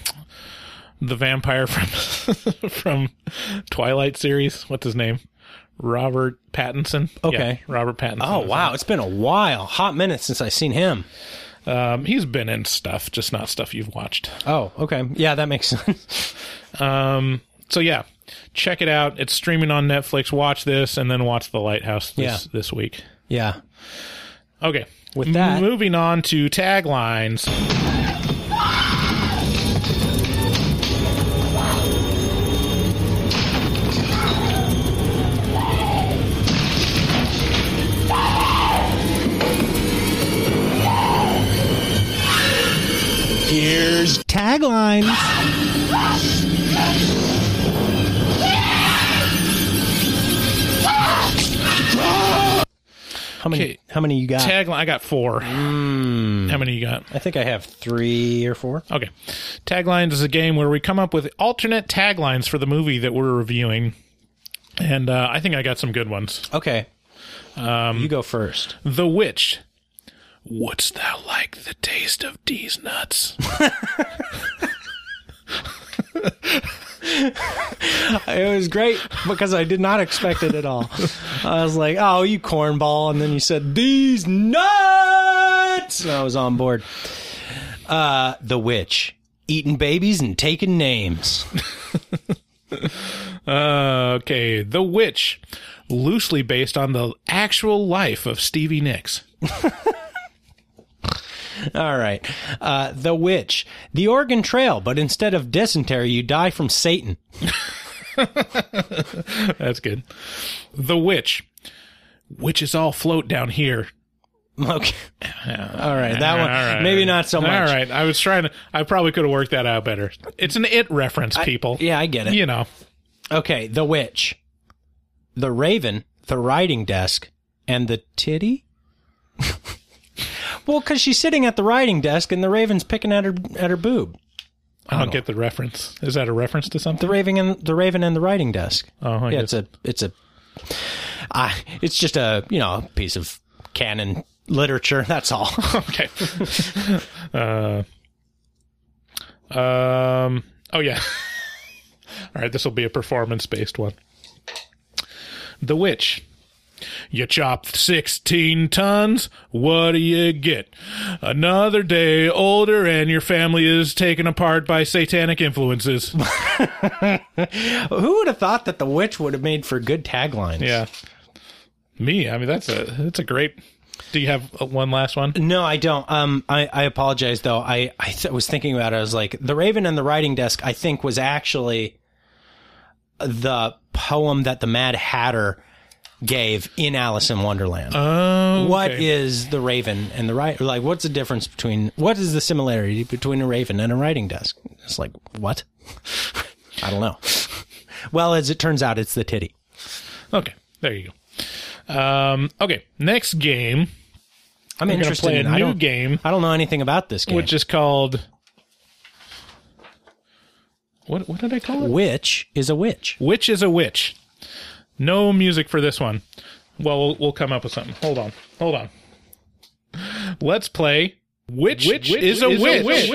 vampire from Twilight series. What's his name? Robert Pattinson. Okay. Yeah, Robert Pattinson. Oh, wow. It's been a while. Hot minute since I've seen him. He's been in stuff, just not stuff you've watched. Oh, okay. Yeah, that makes sense. So yeah, check it out. It's streaming on Netflix. Watch this and then watch The Lighthouse this week. Yeah. Okay. With that, moving on to taglines. Here's tagline. How many you got? Tagline. I got 4. How many you got? I think I have 3 or 4. Okay. Taglines is a game where we come up with alternate taglines for the movie that we're reviewing, and I think I got some good ones. Okay. You go first. The Witch. Wouldst thou like the taste of these nuts? It was great because I did not expect it at all. I was like, oh, you cornball. And then you said, these nuts. And I was on board. The Witch. Eating babies and taking names. Okay. The Witch. Loosely based on the actual life of Stevie Nicks. All right. The Witch. The Oregon Trail, but instead of dysentery, you die from Satan. That's good. The Witch. Witches all float down here. Okay. All right. That one. All right. Maybe not so much. All right. I probably could have worked that out better. It's an It reference, people. Yeah, I get it. You know. Okay. The Witch. The Raven. The Writing Desk. And the Titty? Well, because she's sitting at the writing desk and the Raven's picking at her boob. I don't get the reference. Is that a reference to something? The Raven and the writing desk. Oh, yeah, it's just a piece of canon literature. That's all. Okay. Oh yeah. All right. This will be a performance-based one. The Witch. You chopped 16 tons, what do you get? Another day older and your family is taken apart by satanic influences. Who would have thought that The Witch would have made for good taglines? Yeah. Me, I mean, that's a great... Do you have one last one? No, I don't. I apologize, though. I was thinking about it. I was like, The Raven and the Writing Desk, I think, was actually the poem that the Mad Hatter gave in Alice in Wonderland. Oh, okay. What is the Raven and the writing? Like, what's the difference between? What is the similarity between a raven and a writing desk? It's like, what? I don't know. Well, as it turns out, it's the titty. Okay, there you go. Okay, next game. I'm interested in a new game. I don't know anything about this game, which is called. What did I call it? Witch is a Witch. Witch is a Witch. No music for this one. Well, we'll come up with something. Hold on. Let's play Witch is a Witch.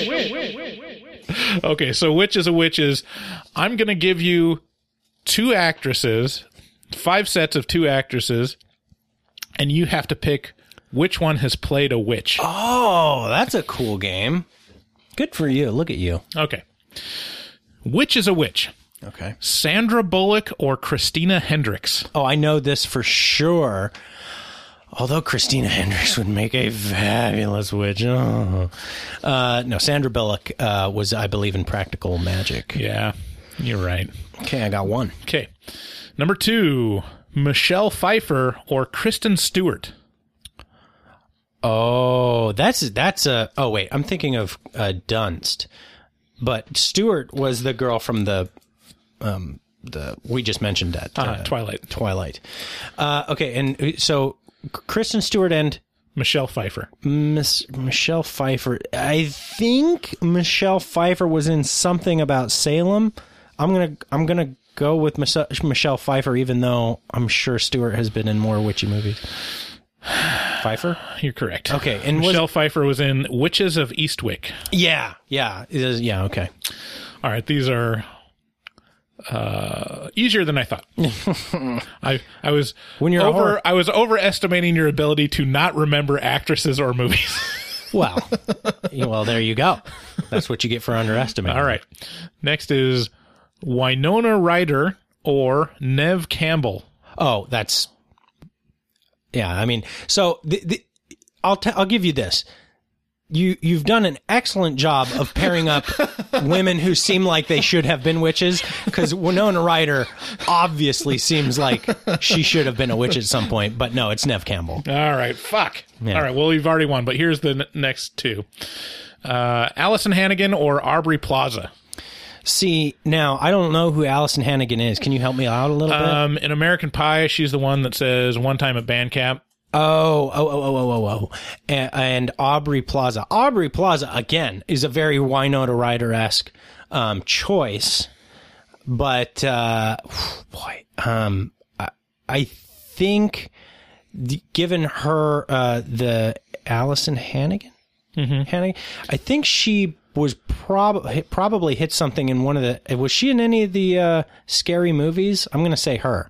Okay, so Witch is a Witch is I'm going to give you 2 actresses, 5 sets of 2 actresses, and you have to pick which one has played a witch. Oh, that's a cool game. Good for you. Look at you. Okay. Witch is a Witch. Okay. Sandra Bullock or Christina Hendricks? Oh, I know this for sure. Although Christina Hendricks would make a fabulous witch. Oh. No, Sandra Bullock was, I believe, in Practical Magic. Yeah, you're right. Okay, I got 1. Okay. Number 2, Michelle Pfeiffer or Kristen Stewart? Oh, that's a... Oh, wait, I'm thinking of Dunst. But Stewart was the girl from the we just mentioned that Twilight. Okay, and so Kristen Stewart and Michelle Pfeiffer. Michelle Pfeiffer. I think Michelle Pfeiffer was in something about Salem. I'm gonna go with Michelle Pfeiffer, even though I'm sure Stewart has been in more witchy movies. Pfeiffer? You're correct. Okay, and Michelle Pfeiffer was in Witches of Eastwick. Yeah. Okay. All right, these are easier than I thought. I was I was overestimating your ability to not remember actresses or movies. Well, there you go. That's what you get for underestimating. All right. Next is Winona Ryder or Neve Campbell? Oh, that's... Yeah, I mean, so I'll give you this. You've done an excellent job of pairing up women who seem like they should have been witches, because Winona Ryder obviously seems like she should have been a witch at some point, but no, it's Neve Campbell. All right, fuck. Yeah. All right, well, you've already won, but here's the next two. Allison Hannigan or Aubrey Plaza? See, now, I don't know who Allison Hannigan is. Can you help me out a little bit? In American Pie, she's the one that says one time at band camp. Oh. And Aubrey Plaza. Aubrey Plaza, again, is a very Winona Ryder-esque choice. But, I think, given her, the Allison Hannigan? Mm-hmm. Hannigan? I think she was probably hit something in one of the... Was she in any of the scary movies? I'm going to say her.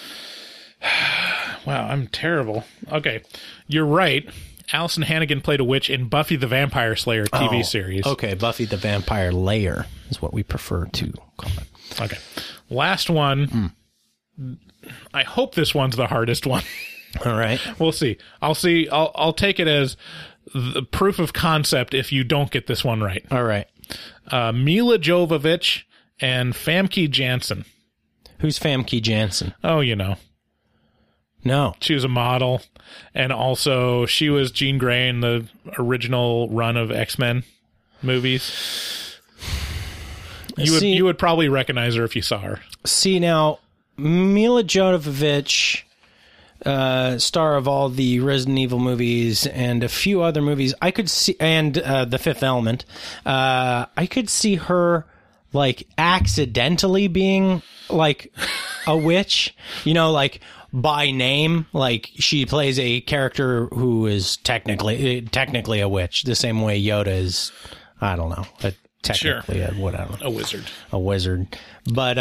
Wow, I'm terrible. Okay, you're right. Allison Hannigan played a witch in Buffy the Vampire Slayer TV series. Okay, Buffy the Vampire Layer is what we prefer to call it. Okay, last one. I hope this one's the hardest one. All right, we'll see. I'll take it as the proof of concept if you don't get this one right. All right. Mila Jovovich and Famke Janssen. Who's Famke Janssen? Oh, you know. No. She was a model, and also she was Jean Grey in the original run of X-Men movies. You would probably recognize her if you saw her. See, now, Mila Jovovich, star of all the Resident Evil movies and a few other movies, I could see, and The Fifth Element, I could see her, like, accidentally being, like, a witch, you know, like... by name, like she plays a character who is technically a witch, the same way Yoda is, I don't know, technically a whatever, a wizard. But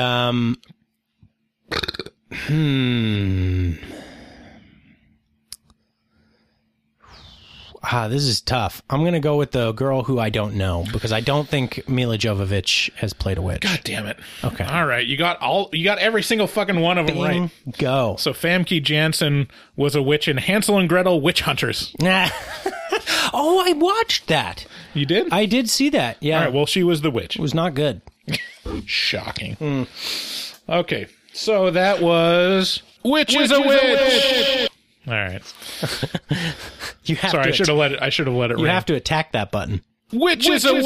this is tough. I'm gonna go with the girl who I don't know, because I don't think Mila Jovovich has played a witch. God damn it! Okay, all right, you got every single fucking one of them right. Go. So Famke Janssen was a witch in Hansel and Gretel Witch Hunters. Oh, I watched that. You did? I did see that. Yeah. All right. Well, she was the witch. It was not good. Shocking. Okay, so that was Witch is a Witch. All right. You have Sorry, to I should have let it ring. You have to attack that button. Witch is a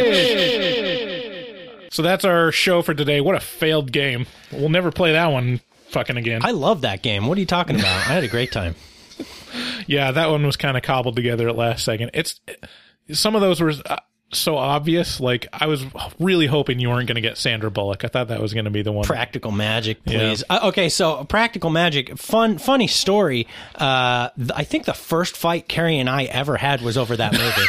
witch. So that's our show for today. What a failed game. We'll never play that one fucking again. I love that game. What are you talking about? I had a great time. Yeah, that one was kind of cobbled together at last second. Some of those were so obvious. Like, I was really hoping you weren't going to get Sandra Bullock. I thought that was going to be the one. Practical Magic, please. Yeah. Okay, so Practical Magic, funny story. I think the first fight Carrie and I ever had was over that movie.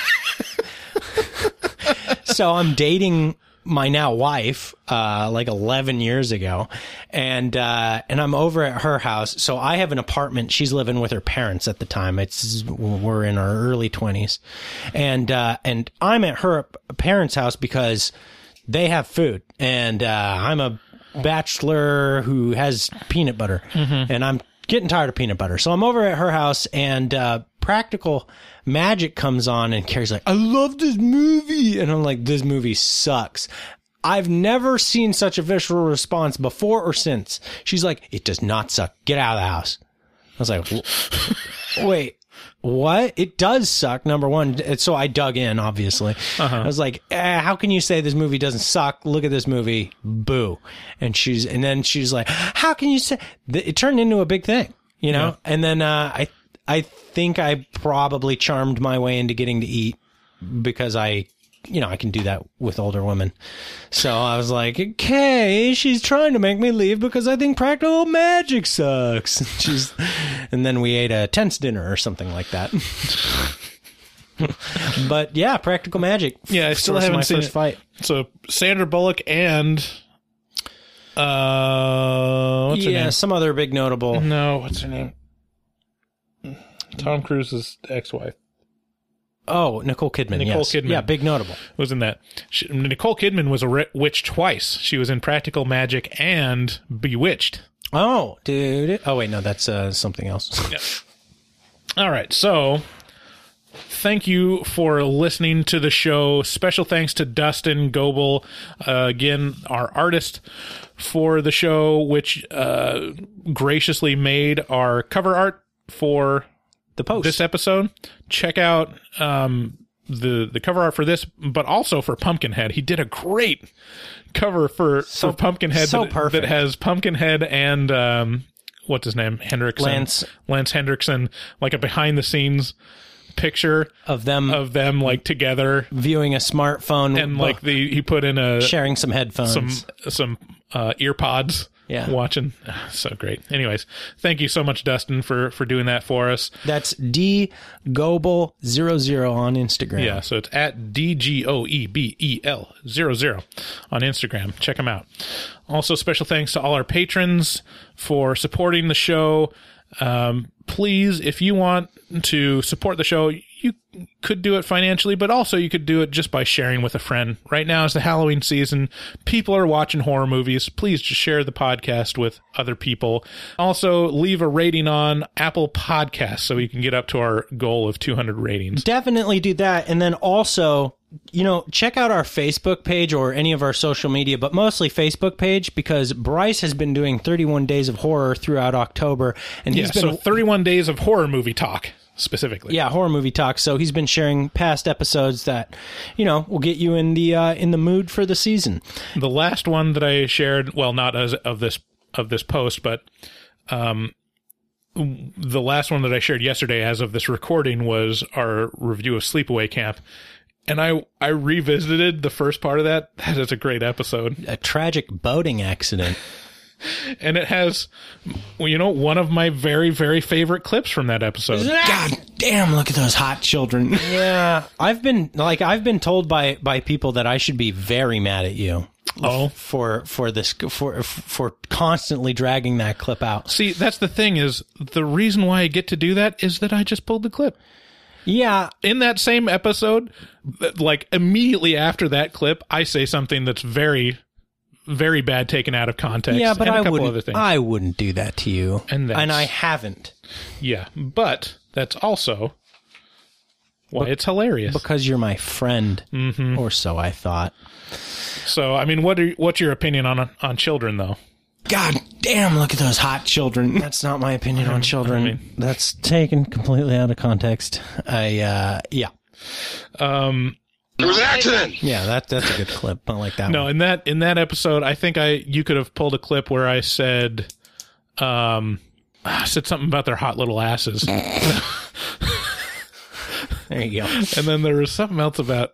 So I'm dating my now wife, like 11 years ago, and I'm over at her house. So I have an apartment. She's living with her parents at the time. We're in our early 20s, and I'm at her parents' house because they have food, and I'm a bachelor who has peanut butter, and I'm getting tired of peanut butter. So I'm over at her house, and Practical Magic comes on, and Carrie's like, I love this movie. And I'm like, this movie sucks. I've never seen such a visceral response before or since. She's like, it does not suck. Get out of the house. I was like, wait, what? It does suck, number one. So I dug in, obviously. I was like, how can you say this movie doesn't suck? Look at this movie. Boo. And then she's like, how can you say? It turned into a big thing, you know? Yeah. And then I think I probably charmed my way into getting to eat because I can do that with older women. So I was like, okay, she's trying to make me leave because I think Practical Magic sucks. And then we ate a tense dinner or something like that. But yeah, Practical Magic. Yeah, I still haven't seen first fight. So Sandra Bullock and what's her name? Some other big notable. No, what's her name? Tom Cruise's ex-wife. Oh, Nicole Kidman. Nicole Kidman. Yeah, big notable. Was in that. Nicole Kidman was a witch twice. She was in Practical Magic and Bewitched. Oh, dude. Oh, wait, no, that's something else. Yeah. All right, so thank you for listening to the show. Special thanks to Dustin Goebel, again, our artist for the show, which graciously made our cover art for the post. This episode. Check out the cover art for this, but also for Pumpkinhead. He did a great cover for Pumpkinhead that has Pumpkinhead and what's his name? Hendrickson. Lance Hendrickson, like a behind the scenes picture of them like together viewing a smartphone, and like he put in sharing some headphones, some ear pods. Yeah. Watching. So great. Anyways, thank you so much, Dustin, for doing that for us. That's DGoebel00 on Instagram. Yeah, so it's at DGOEBEL00 on Instagram. Check them out. Also, special thanks to all our patrons for supporting the show. Please, if you want to support the show, you could do it financially, but also you could do it just by sharing with a friend. Right now is the Halloween season. People are watching horror movies. Please just share the podcast with other people. Also, leave a rating on Apple Podcasts so we can get up to our goal of 200 ratings. Definitely do that. And then also, check out our Facebook page or any of our social media, but mostly Facebook page, because Bryce has been doing 31 Days of Horror throughout October. And he's been 31 Days of Horror Movie Talk. Specifically. Yeah, horror movie talk. So he's been sharing past episodes that, will get you in the mood for the season. The last one that I shared, well, not as of this post, but the last one that I shared yesterday as of this recording was our review of Sleepaway Camp. And I revisited the first part of that. That is a great episode. A tragic boating accident. And it has, one of my very, very favorite clips from that episode. God damn, look at those hot children. Yeah. I've been told by people that I should be very mad at you. Oh, for constantly dragging that clip out. See, that's the thing, is the reason why I get to do that is that I just pulled the clip. Yeah. In that same episode, like immediately after that clip, I say something that's very, very bad taken out of context. Yeah, but and I wouldn't do that to you. And I haven't. Yeah, but that's also why it's hilarious. Because you're my friend. Mm-hmm. Or so I thought. So, I mean, what's your opinion on children, though? God damn, look at those hot children. That's not my opinion on children. That's taken completely out of context. Yeah. It was an accident. Yeah, that's a good clip. I like that. No, one. in that episode, I think you could have pulled a clip where I said, something about their hot little asses. There you go. And then there was something else about,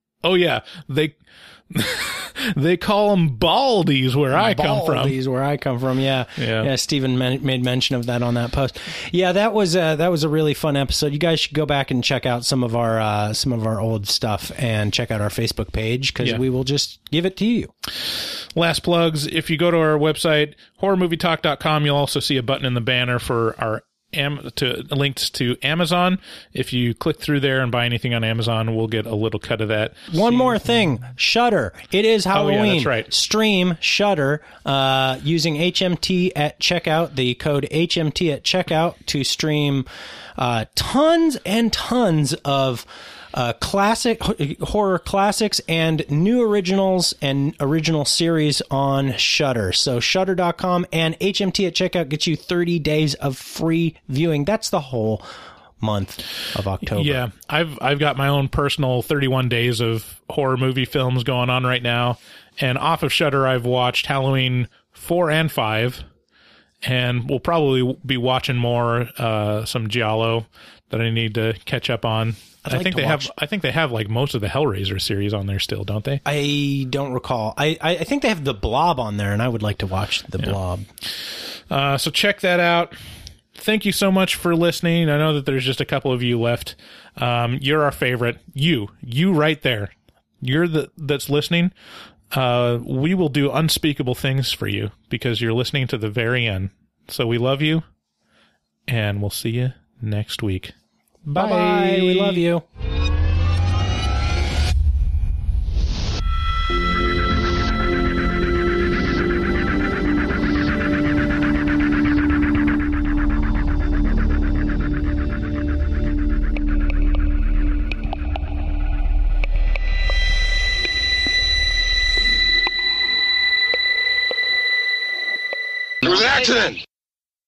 they call them baldies where I come from. Baldies where I come from, yeah. Stephen made mention of that on that post. Yeah, that was a really fun episode. You guys should go back and check out some of our old stuff and check out our Facebook page, because we will just give it to you. Last plugs: if you go to our website horrormovietalk.com, you'll also see a button in the banner for our links to Amazon. If you click through there and buy anything on Amazon, we'll get a little cut of that. One more thing, Shudder. It is Halloween. Oh, yeah, that's right. Stream Shudder using HMT at checkout, the code HMT at checkout, to stream tons and tons of classic horror classics and new originals and original series on Shudder. So Shudder.com and HMT at checkout gets you 30 days of free viewing. That's the whole month of October. Yeah, I've got my own personal 31 days of horror movie films going on right now, and off of Shudder I've watched Halloween 4 and 5, and we'll probably be watching more some Giallo that I need to catch up on. I think they have like most of the Hellraiser series on there still, don't they? I don't recall. I think they have The Blob on there, and I would like to watch The Blob. So check that out. Thank you so much for listening. I know that there's just a couple of you left. You're our favorite. You right there. You're that's listening. We will do unspeakable things for you because you're listening to the very end. So we love you, and we'll see you next week. Bye. Bye. We love you. It was an accident.